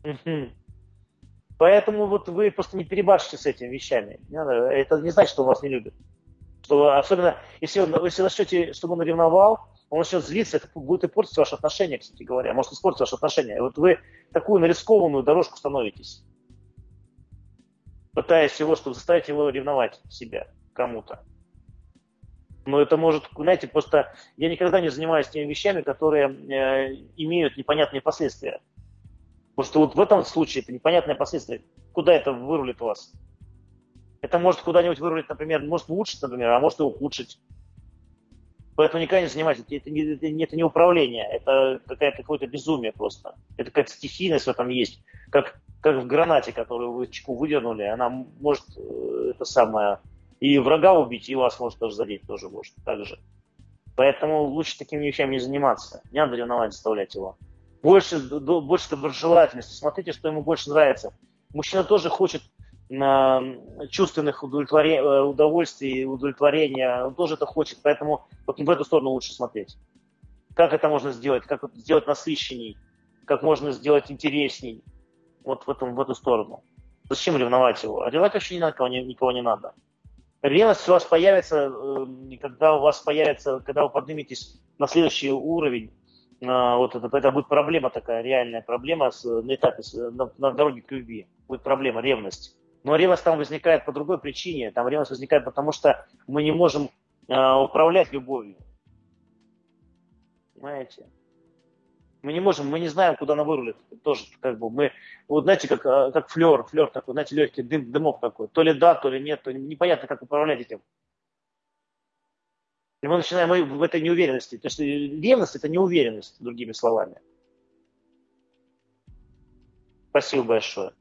Поэтому вот вы просто не перебарщите с этими вещами. Это не значит, что он вас не любит. Особенно, если начнете, чтобы он ревновал, он начнет злиться, это будет и портить ваши отношения, кстати говоря. Может испортить ваши отношения. И вот вы такую нарискованную дорожку становитесь, пытаясь его, чтобы заставить его ревновать себя кому-то. Но это может, знаете, просто я никогда не занимаюсь теми вещами, которые имеют непонятные последствия. Потому что вот в этом случае это непонятные последствия. Куда это вырулит вас? Это может куда-нибудь вырулить, например, может улучшить, например, а может и ухудшить. Поэтому никогда не занимайтесь. Это не управление, это какое-то безумие просто. Это какая-то стихийность в этом есть. Как в гранате, которую вы чеку выдернули, она может это самое и врага убить, и вас может тоже задеть, тоже может так же. Поэтому лучше такими вещами не заниматься. Не надо ревновать, заставлять его. Больше доброжелательности. Смотрите, что ему больше нравится. Мужчина тоже хочет чувственных удовольствий, удовлетворения. Он тоже это хочет. Поэтому вот в эту сторону лучше смотреть. Как это можно сделать? Как это сделать насыщенней? Как можно сделать интересней? Вот в эту сторону. Зачем ревновать его? А ревновать вообще никого не надо. Ревность у вас появится, когда вы подниметесь на следующий уровень. Вот это будет проблема такая, реальная проблема на этапе, на дороге к любви. Будет проблема, ревность. Но ревность там возникает по другой причине. Там ревность возникает потому, что мы не можем управлять любовью. Понимаете? Мы не можем, мы не знаем, куда она вырулит. Тоже мы, вот знаете, как флер такой, знаете, легкий дымок такой. То ли да, то ли нет, то ли непонятно, как управлять этим. И мы начинаем в этой неуверенности. То есть ревность – это неуверенность, другими словами. Спасибо большое.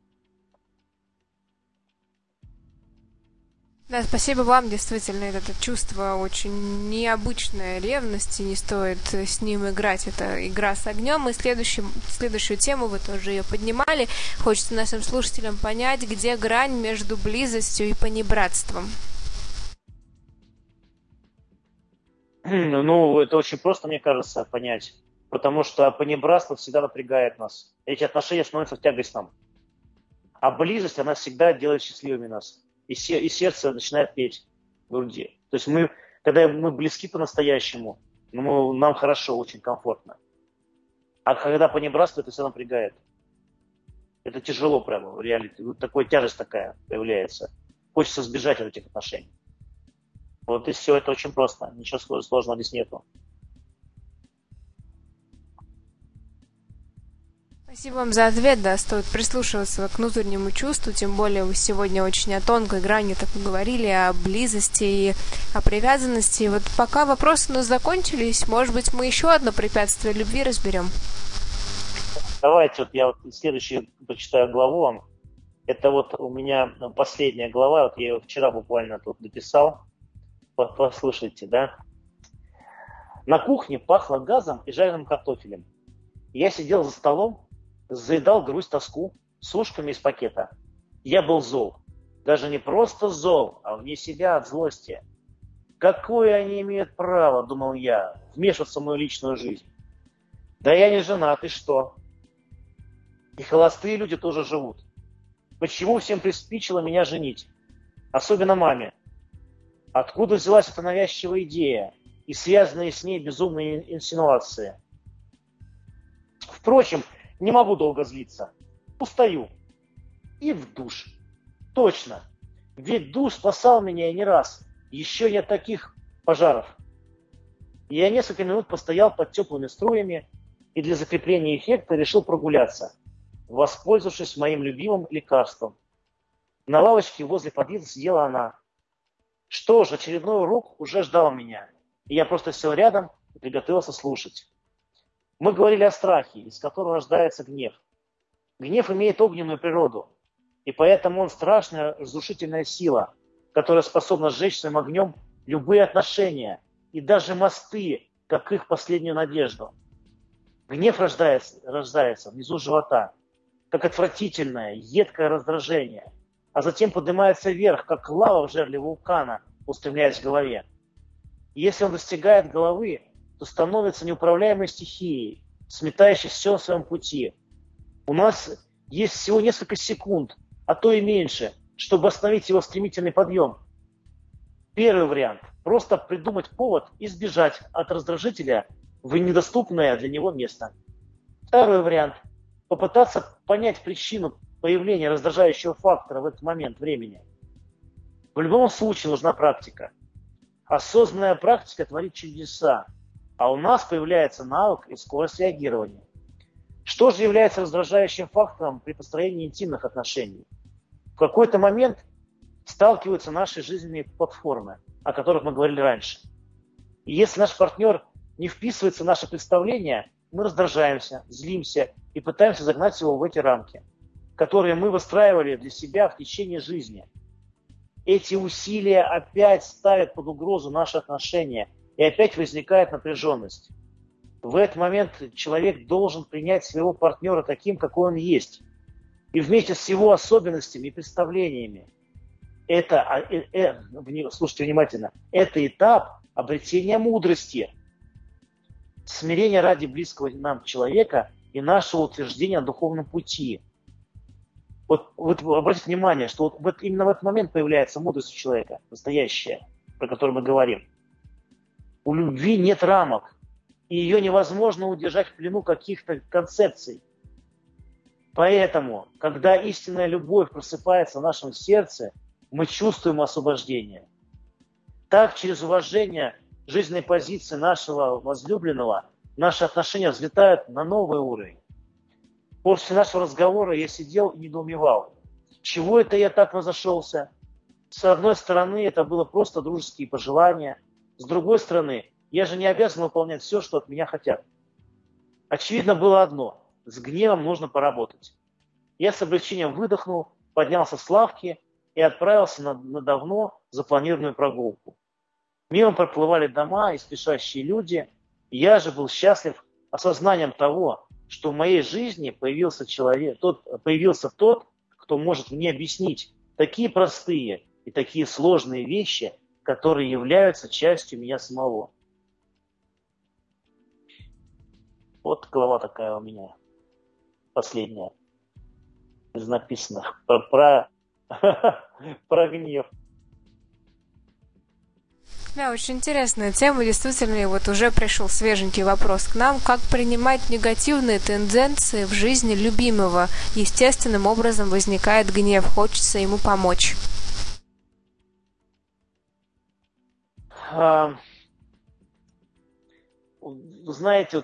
Да, спасибо вам, действительно, это чувство очень необычное ревности, не стоит с ним играть, это игра с огнем, и следующую тему вы тоже ее поднимали, хочется нашим слушателям понять, где грань между близостью и понебратством. Ну, это очень просто, мне кажется, понять, потому что понебратство всегда напрягает нас, эти отношения становятся в тягость нам, а близость, она всегда делает счастливыми нас. И сердце начинает петь в груди. То есть когда мы близки по-настоящему, нам хорошо, очень комфортно. А когда понебратство, это все напрягает. Это тяжело прямо, в реалити. Вот такая тяжесть такая появляется. Хочется сбежать от этих отношений. Вот и все, это очень просто. Ничего сложного здесь нету. Спасибо вам за ответ, да, стоит прислушиваться к внутреннему чувству, тем более вы сегодня очень о тонкой грани, так вы говорили, о близости и о привязанности. И вот пока вопросы у нас закончились, может быть, мы еще одно препятствие любви разберем? Давайте, я следующую прочитаю главу вам. Это вот у меня последняя глава, вот я ее вчера буквально тут написал. Послушайте, да. На кухне пахло газом и жареным картофелем. Я сидел за столом, заедал грусть, тоску с ушками из пакета. Я был зол. Даже не просто зол, а вне себя от злости. Какое они имеют право, думал я, вмешиваться в мою личную жизнь? Да я не женат, и что? И холостые люди тоже живут. Почему всем приспичило меня женить? Особенно маме. Откуда взялась эта навязчивая идея и связанные с ней безумные инсинуации? Впрочем, не могу долго злиться. Устаю. И в душ. Точно. Ведь душ спасал меня и не раз. Еще нет таких пожаров. Я несколько минут постоял под теплыми струями и для закрепления эффекта решил прогуляться, воспользовавшись моим любимым лекарством. На лавочке возле подъезда сидела она. Что ж, очередной урок уже ждал меня. И я просто сел рядом и приготовился слушать. Мы говорили о страхе, из которого рождается гнев. Гнев имеет огненную природу, и поэтому он страшная разрушительная сила, которая способна сжечь своим огнем любые отношения и даже мосты, как их последнюю надежду. Гнев рождается внизу живота, как отвратительное, едкое раздражение, а затем поднимается вверх, как лава в жерле вулкана, устремляясь к голове. И если он достигает головы, то становится неуправляемой стихией, сметающей все на своем пути. У нас есть всего несколько секунд, а то и меньше, чтобы остановить его стремительный подъем. Первый вариант – просто придумать повод и сбежать от раздражителя в недоступное для него место. Второй вариант – попытаться понять причину появления раздражающего фактора в этот момент времени. В любом случае нужна практика. Осознанная практика творит чудеса, а у нас появляется навык и скорость реагирования. Что же является раздражающим фактором при построении интимных отношений? В какой-то момент сталкиваются наши жизненные платформы, о которых мы говорили раньше. И если наш партнер не вписывается в наше представление, мы раздражаемся, злимся и пытаемся загнать его в эти рамки, которые мы выстраивали для себя в течение жизни. Эти усилия опять ставят под угрозу наши отношения, и опять возникает напряженность. В этот момент человек должен принять своего партнера таким, какой он есть. И вместе с его особенностями и представлениями. Слушайте внимательно, это этап обретения мудрости, смирения ради близкого нам человека и нашего утверждения на духовном пути. Вот обратите внимание, что именно в этот момент появляется мудрость у человека, настоящая, про которую мы говорим. У любви нет рамок, и ее невозможно удержать в плену каких-то концепций. Поэтому, когда истинная любовь просыпается в нашем сердце, мы чувствуем освобождение. Так, через уважение жизненной позиции нашего возлюбленного, наши отношения взлетают на новый уровень. После нашего разговора я сидел и недоумевал. Чего это я так разошелся? С одной стороны, это было просто дружеские пожелания. С другой стороны, я же не обязан выполнять все, что от меня хотят. Очевидно было одно. С гневом нужно поработать. Я с облегчением выдохнул, поднялся с лавки и отправился на давно запланированную прогулку. Мимо проплывали дома и спешащие люди. Я же был счастлив осознанием того, что в моей жизни появился тот, кто может мне объяснить такие простые и такие сложные вещи, которые являются частью меня самого. Вот глава такая у меня, последняя из написанных про гнев. Да, очень интересная тема, действительно, и вот уже пришел свеженький вопрос к нам. Как принимать негативные тенденции в жизни любимого? Естественным образом возникает гнев, хочется ему помочь. Знаете,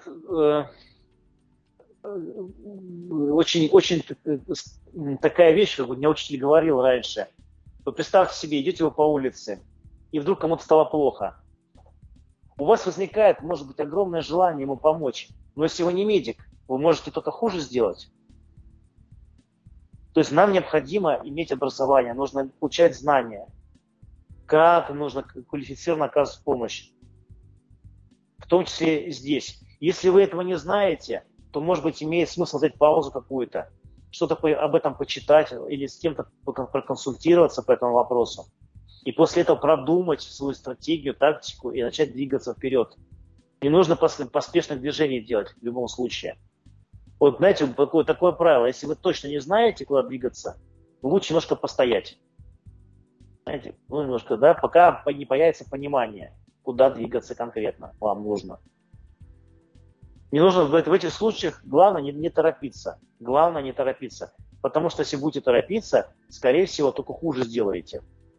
очень такая вещь, как мне учитель говорил раньше. Вы представьте себе, идете вы по улице, и вдруг кому-то стало плохо. У вас возникает, может быть, огромное желание ему помочь. Но если вы не медик, вы можете только хуже сделать. То есть нам необходимо иметь образование, нужно получать знания, как нужно квалифицированно оказывать помощь. В том числе здесь. Если вы этого не знаете, то, может быть, имеет смысл взять паузу какую-то, что-то об этом почитать или с кем-то проконсультироваться по этому вопросу. И после этого продумать свою стратегию, тактику и начать двигаться вперед. Не нужно поспешных движений делать в любом случае. Вот знаете, такое правило. Если вы точно не знаете, куда двигаться, лучше немножко постоять. Знаете, немножко, да, пока не появится понимание, куда двигаться конкретно вам нужно. Не нужно в этих случаях, главное не торопиться. Главное не торопиться. Потому что если будете торопиться, скорее всего, только хуже сделаете.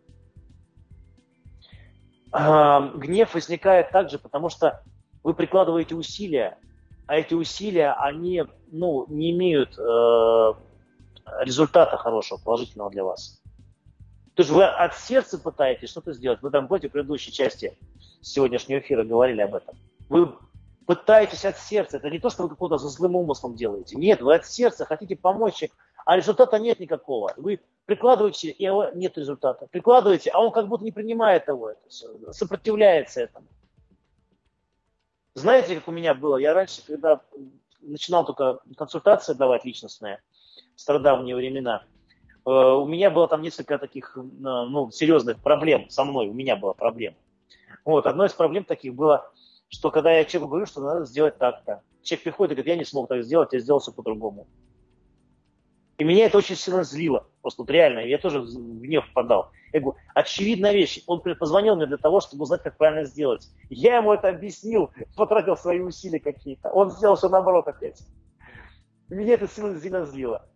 Гнев возникает также, потому что вы прикладываете усилия, а эти усилия, они не имеют результата хорошего, положительного для вас. То есть вы от сердца пытаетесь что-то сделать. Вы там, помните, в предыдущей части сегодняшнего эфира говорили об этом. Вы пытаетесь от сердца. Это не то, что вы какого-то за злым умыслом делаете. Нет, вы от сердца хотите помочь, а результата нет никакого. Вы прикладываете, и нет результата. Прикладываете, а он как будто не принимает его, сопротивляется этому. Знаете, как у меня было? Я раньше, когда начинал только консультации давать личностные, в стародавние времена, у меня было там несколько таких серьезных проблем со мной. У меня была проблема. Вот, одной из проблем таких было, что когда я человеку говорю, что надо сделать так-то, человек приходит и говорит, я не смог так сделать, я сделал все по-другому. И меня это очень сильно злило. Просто вот реально, я тоже в гнев впадал. Я говорю, очевидная вещь. Он позвонил мне для того, чтобы узнать, как правильно сделать. Я ему это объяснил, потратил свои усилия какие-то. Он сделал все наоборот опять. Меня это сильно злило.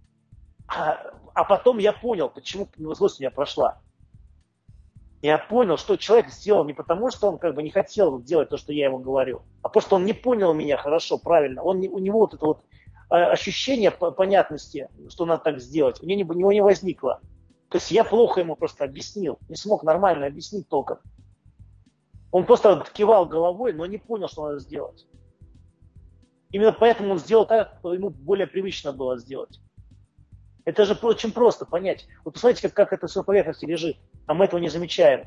А потом я понял, почему злость у меня прошла. Я понял, что человек сделал не потому, что он как бы не хотел делать то, что я ему говорю, а потому что он не понял меня хорошо, правильно. У него вот это вот ощущение понятности, что надо так сделать, у него не возникло. То есть я плохо ему просто объяснил, не смог нормально объяснить толком. Он просто кивал головой, но не понял, что надо сделать. Именно поэтому он сделал так, как ему более привычно было сделать. Это же очень просто понять. Вот посмотрите, как это все в поверхности лежит, а мы этого не замечаем.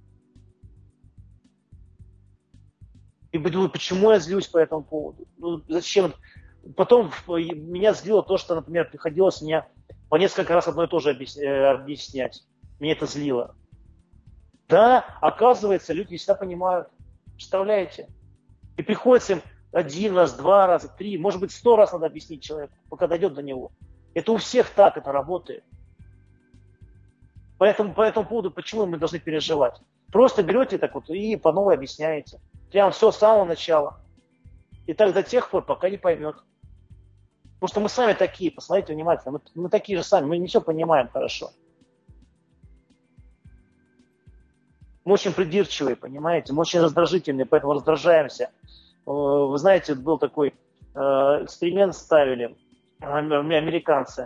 И думаю, почему я злюсь по этому поводу? Ну, зачем? Потом меня злило то, что, например, приходилось мне по несколько раз одно и то же объяснять. Меня это злило. Да, оказывается, люди не всегда понимают. Представляете? И приходится им 1 раз, 2 раза, 3, может быть, 100 раз надо объяснить человеку, пока дойдет до него. Это у всех так, это работает. Поэтому по этому поводу, почему мы должны переживать? Просто берете так вот и по новой объясняете. Прям все с самого начала. И так до тех пор, пока не поймет. Потому что мы сами такие, посмотрите внимательно, мы такие же сами, мы не все понимаем хорошо. Мы очень придирчивые, понимаете, мы очень раздражительные, поэтому раздражаемся. Вы знаете, был такой эксперимент ставили американцы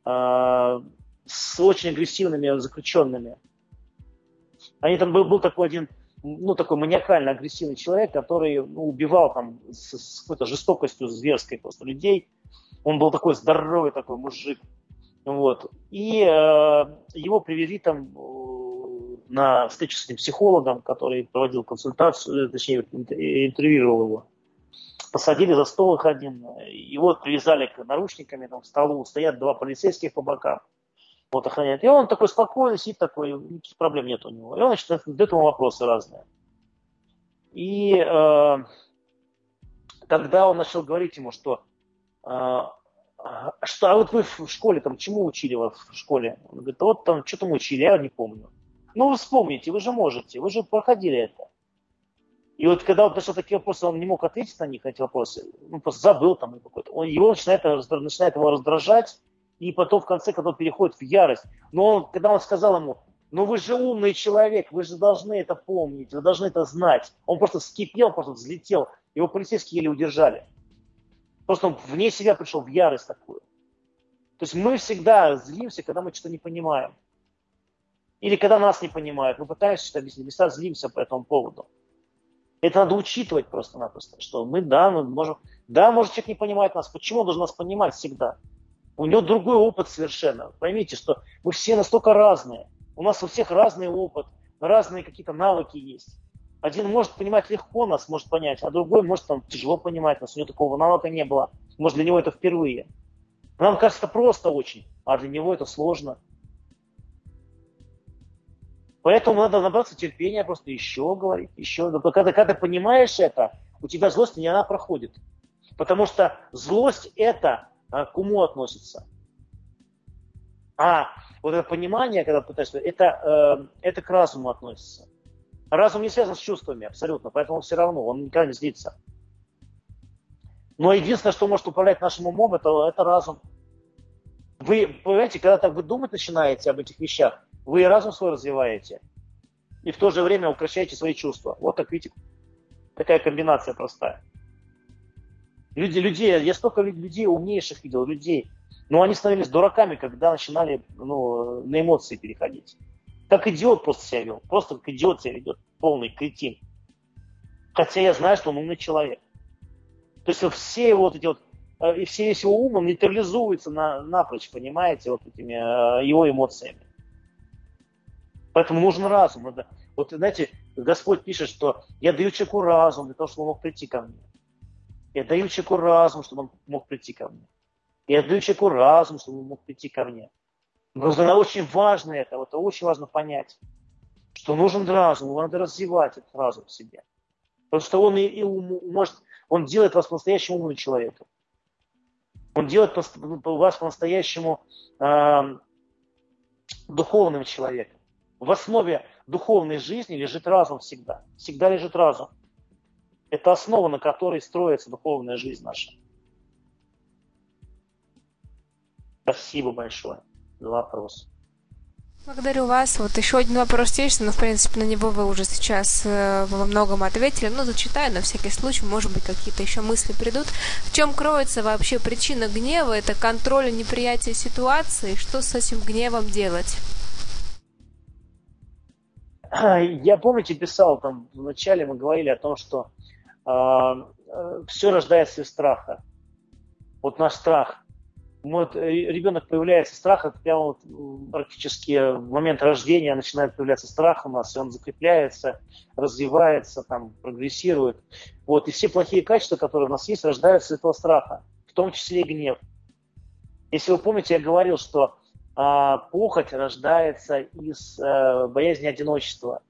с очень агрессивными заключенными. Они там был такой один, такой маниакально агрессивный человек, который убивал там с какой-то жестокостью зверской просто людей. Он был такой здоровый такой мужик. Вот. И его привели там на встречу с этим психологом, который проводил консультацию, точнее, интервьюировал его. Посадили за стол их один, его привязали наручниками там, к столу, стоят 2 полицейских по бокам, вот охраняют. И он такой спокойный, сидит такой, никаких проблем нет у него. И он, значит, задает ему вопросы разные. И когда он начал говорить ему, что а вот вы в школе там чему учили вас в школе? Он говорит, вот там что-то мы учили, я не помню. Ну вы вспомните, вы же можете, вы же проходили это. И вот когда он начал такие вопросы, он не мог ответить на них, на эти вопросы, просто забыл там какой-то. Его начинает его раздражать, и потом в конце, когда он переходит в ярость. Но когда он сказал ему, ну вы же умный человек, вы же должны это помнить, вы должны это знать. Он просто вскипел, просто взлетел, его полицейские еле удержали. Просто он вне себя пришел в ярость такую. То есть мы всегда злимся, когда мы что-то не понимаем. Или когда нас не понимают, мы пытаемся что-то объяснить, мы всегда злимся по этому поводу. Это надо учитывать просто-напросто, что мы можем... Да, может, человек не понимает нас. Почему он должен нас понимать всегда? У него другой опыт совершенно. Поймите, что мы все настолько разные. У нас у всех разный опыт, разные какие-то навыки есть. Один может понимать легко нас, может понять, а другой может там тяжело понимать нас. У него такого навыка не было. Может, для него это впервые. Нам кажется, это просто очень, а для него это сложно. Поэтому надо набраться терпения, просто еще говорить, еще. Когда ты понимаешь это, у тебя злость не она проходит. Потому что злость это к уму относится. А вот это понимание, когда пытаешься, это к разуму относится. Разум не связан с чувствами абсолютно, поэтому все равно он никогда не злится. Но единственное, что может управлять нашим умом, это разум. Вы понимаете, когда вы думать начинаете об этих вещах, вы разум свой развиваете и в то же время укрощаете свои чувства. Вот так, видите, такая комбинация простая. Я столько людей умнейших видел, людей, но они становились дураками, когда начинали на эмоции переходить. Как идиот просто себя вел, просто как идиот себя ведет, полный кретин. Хотя я знаю, что он умный человек. То есть все вот эти вот, и весь его ум, он нейтрализуется напрочь, понимаете, вот этими его эмоциями. Поэтому нужен разум. Вот знаете, Господь пишет, что я даю человеку разум для того, чтобы он мог прийти ко мне. Я даю человеку разум, чтобы он мог прийти ко мне. Я даю человеку разум, чтобы он мог прийти ко мне. Но очень важно это очень важно понять, что нужен разум, его надо развивать, этот разум в себе. Потому что он делает вас по-настоящему умным человеком. Он делает вас по-настоящему духовным человеком. В основе духовной жизни лежит разум всегда. Всегда лежит разум. Это основа, на которой строится духовная жизнь наша. Спасибо большое за вопрос. Благодарю вас. Вот еще один вопрос есть, но, в принципе, на него вы уже сейчас во многом ответили. Ну, зачитаю на всякий случай, может быть, какие-то еще мысли придут. В чем кроется вообще причина гнева? Это контроль и неприятие ситуации. Что с этим гневом делать? Я, помните, писал там вначале, мы говорили о том, что все рождается из страха. Вот наш страх. Вот ребенок появляется страх, это прямо вот практически в момент рождения начинает появляться страх у нас, и он закрепляется, развивается, там, прогрессирует. Вот, и все плохие качества, которые у нас есть, рождаются из этого страха, в том числе и гнев. Если вы помните, я говорил, что похоть рождается из боязни одиночества,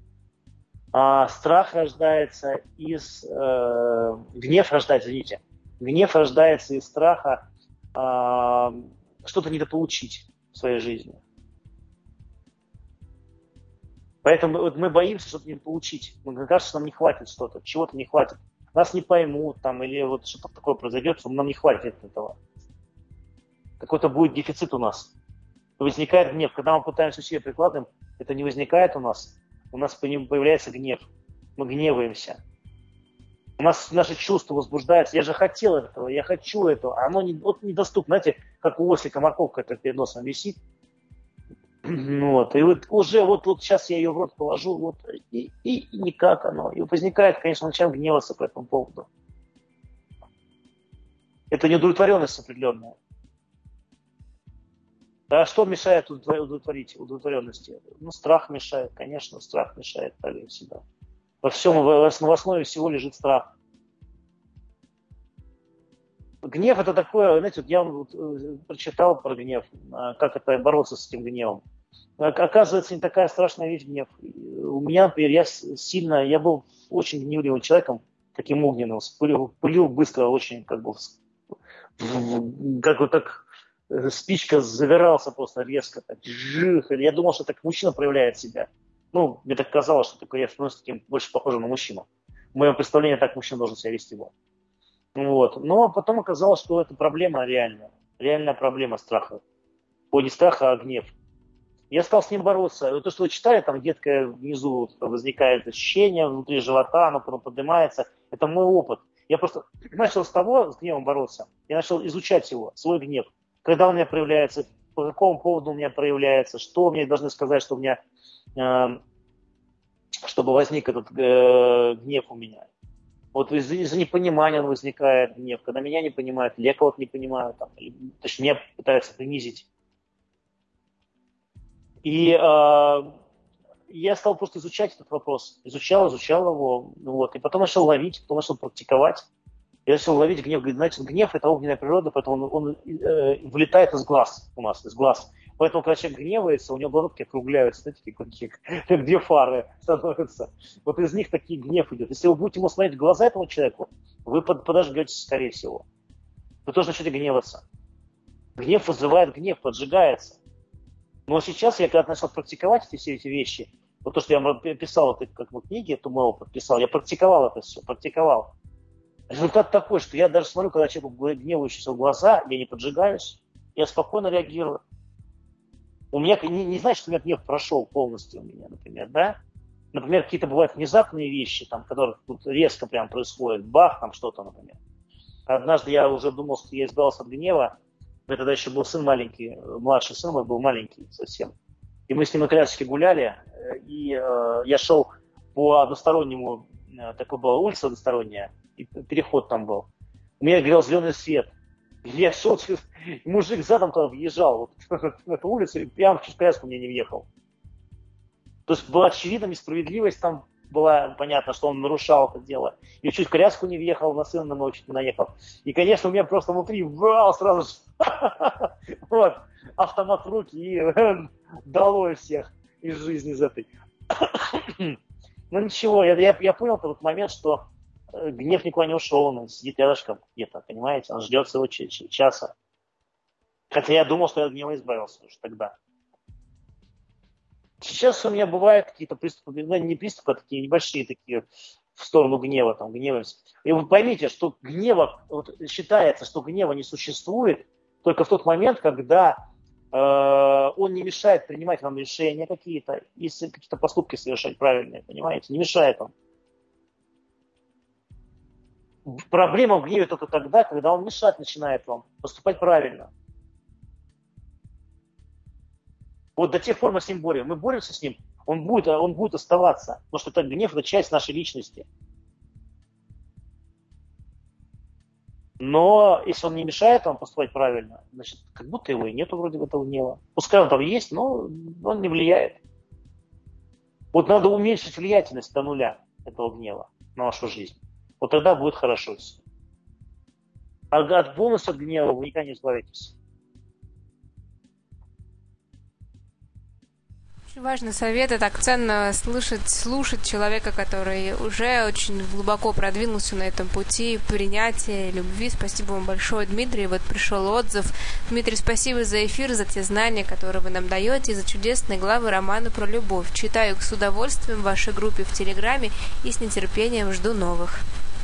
страх рождается из... гнев рождается, извините, гнев рождается из страха что-то недополучить в своей жизни. Поэтому вот мы боимся что-то недополучить. Мне кажется, что нам не хватит что-то, чего-то не хватит. Нас не поймут, там, или вот что-то такое произойдет, что нам не хватит этого. Какой-то будет дефицит у нас. Возникает гнев. Когда мы пытаемся усилия прикладываем, это не возникает у нас появляется гнев. Мы гневаемся. У нас наши чувства возбуждаются. Я же хотел этого, я хочу этого. А оно недоступно. Знаете, как у ослика морковка это перед носом висит. Вот. И вот уже вот сейчас я ее в рот положу, вот, и никак оно. И возникает, конечно, начинаем гневаться по этому поводу. Это неудовлетворенность определенная. А что мешает удовлетворить удовлетворенности? Ну, страх мешает, конечно, страх мешает всегда. Во всем, в основе всего лежит страх. Гнев это такое, знаете, вот я прочитал про гнев, как это бороться с этим гневом. Оказывается, не такая страшная вещь гнев. У меня, например, я был очень гневливым человеком, таким огненным, пылил быстро, очень как бы так спичка завирался просто резко. Так, я думал, что так мужчина проявляет себя. Ну, мне так казалось, что такой я становлюсь таким больше похожим на мужчину. В моем представлении так мужчина должен себя вести. Вот. Но потом оказалось, что это проблема реальная. Реальная проблема страха. Не страха, а гнев. Я стал с ним бороться. То, что вы читали, там детка внизу возникает ощущение, внутри живота, оно потом поднимается. Это мой опыт. Я просто начал с гневом бороться. Я начал изучать его, свой гнев. Когда он у меня проявляется, по какому поводу у меня проявляется, что мне должны сказать, что у меня, чтобы возник этот гнев у меня. Вот из-за непонимания он возникает гнев. Когда меня не понимают, или я кого-то не понимаю, точнее, меня пытаются принизить. И я стал просто изучать этот вопрос. Изучал его. Вот, и потом начал ловить, потом начал практиковать. Я начал ловить гнев. Значит, гнев – это огненная природа, поэтому он вылетает из глаз у нас, из глаз. Поэтому, когда человек гневается, у него глаза такие округляются, знаете, как две фары становятся. Вот из них такие гнев идет. Если вы будете ему смотреть в глаза этому человеку, вы подожгетесь, скорее всего. Вы тоже начнете гневаться. Гнев вызывает гнев, поджигается. Но сейчас я, когда начал практиковать все эти вещи, вот то, что я писал, как в книге, эту мой опыт писал, я практиковал это все, практиковал. Результат такой, что я даже смотрю, когда человек гневающийся в глаза, я не поджигаюсь, я спокойно реагирую. У меня не значит, что у меня гнев прошел полностью у меня, например, да? Например, какие-то бывают внезапные вещи, там, которые тут резко прям происходят, бах, там что-то, например. Однажды я уже думал, что я избавился от гнева, у меня тогда еще был сын маленький, младший сын мой был маленький совсем. И мы с ним на коляске гуляли, и я шел по одностороннему, такой была улица односторонняя, и переход там был. У меня горел зеленый свет. Я шел, мужик задом туда въезжал, вот, на эту улицу, и прямо через коляску мне не въехал. То есть была очевидна несправедливость, там была понятно, что он нарушал это дело. И чуть в коляску не въехал, на сына на мой чуть не наехал. И, конечно, у меня просто внутри сразу же вот, автомат в руки и долой всех из жизни из этой. Ну ничего, я понял в тот момент, что гнев никуда не ушел, он сидит рядышком где-то, понимаете, он ждет своего часа. Хотя я думал, что я от гнева избавился уже тогда. сейчас у меня бывают какие-то приступы, ну, не приступы, а такие небольшие такие в сторону гнева, там, гневаемся. И вы поймите, что считается, что гнева не существует только в тот момент, когда он не мешает принимать вам решения какие-то, если какие-то поступки совершать правильные, понимаете, не мешает он. Проблема в гневе только тогда, когда он мешать начинает вам поступать правильно. Вот до тех пор мы с ним боремся. Мы боремся с ним, он будет оставаться. Потому что это гнев, это часть нашей личности. Но если он не мешает вам поступать правильно, значит, как будто его и нету вроде этого гнева. Пускай он там есть, но он не влияет. Вот надо уменьшить влиятельность до нуля этого гнева на вашу жизнь. Вот тогда будет хорошо все. А полностью от гнева вы никогда не избавитесь. Очень важный совет, и так ценно слушать человека, который уже очень глубоко продвинулся на этом пути принятия любви. Спасибо вам большое, Дмитрий. Вот пришел отзыв. Дмитрий, спасибо за эфир, за те знания, которые вы нам даете, и за чудесные главы романа про любовь. Читаю их с удовольствием в вашей группе в Телеграме и с нетерпением жду новых.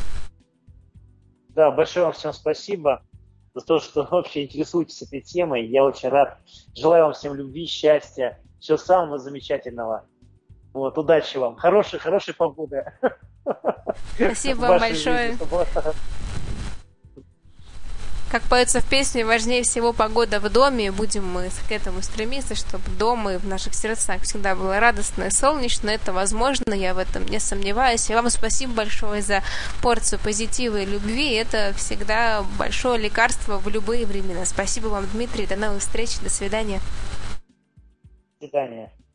Да, большое вам всем спасибо за то, что вообще интересуетесь этой темой. Я очень рад. Желаю вам всем любви, счастья. Всего самого замечательного. Вот, удачи вам. Хорошей погоды. Спасибо вам большое. Как поется в песне, важнее всего погода в доме. Будем мы к этому стремиться, чтобы дома и в наших сердцах всегда было радостно и солнечно. Это возможно, я в этом не сомневаюсь. И вам спасибо большое за порцию позитива и любви. Это всегда большое лекарство в любые времена. Спасибо вам, Дмитрий. До новых встреч. До свидания. До свидания.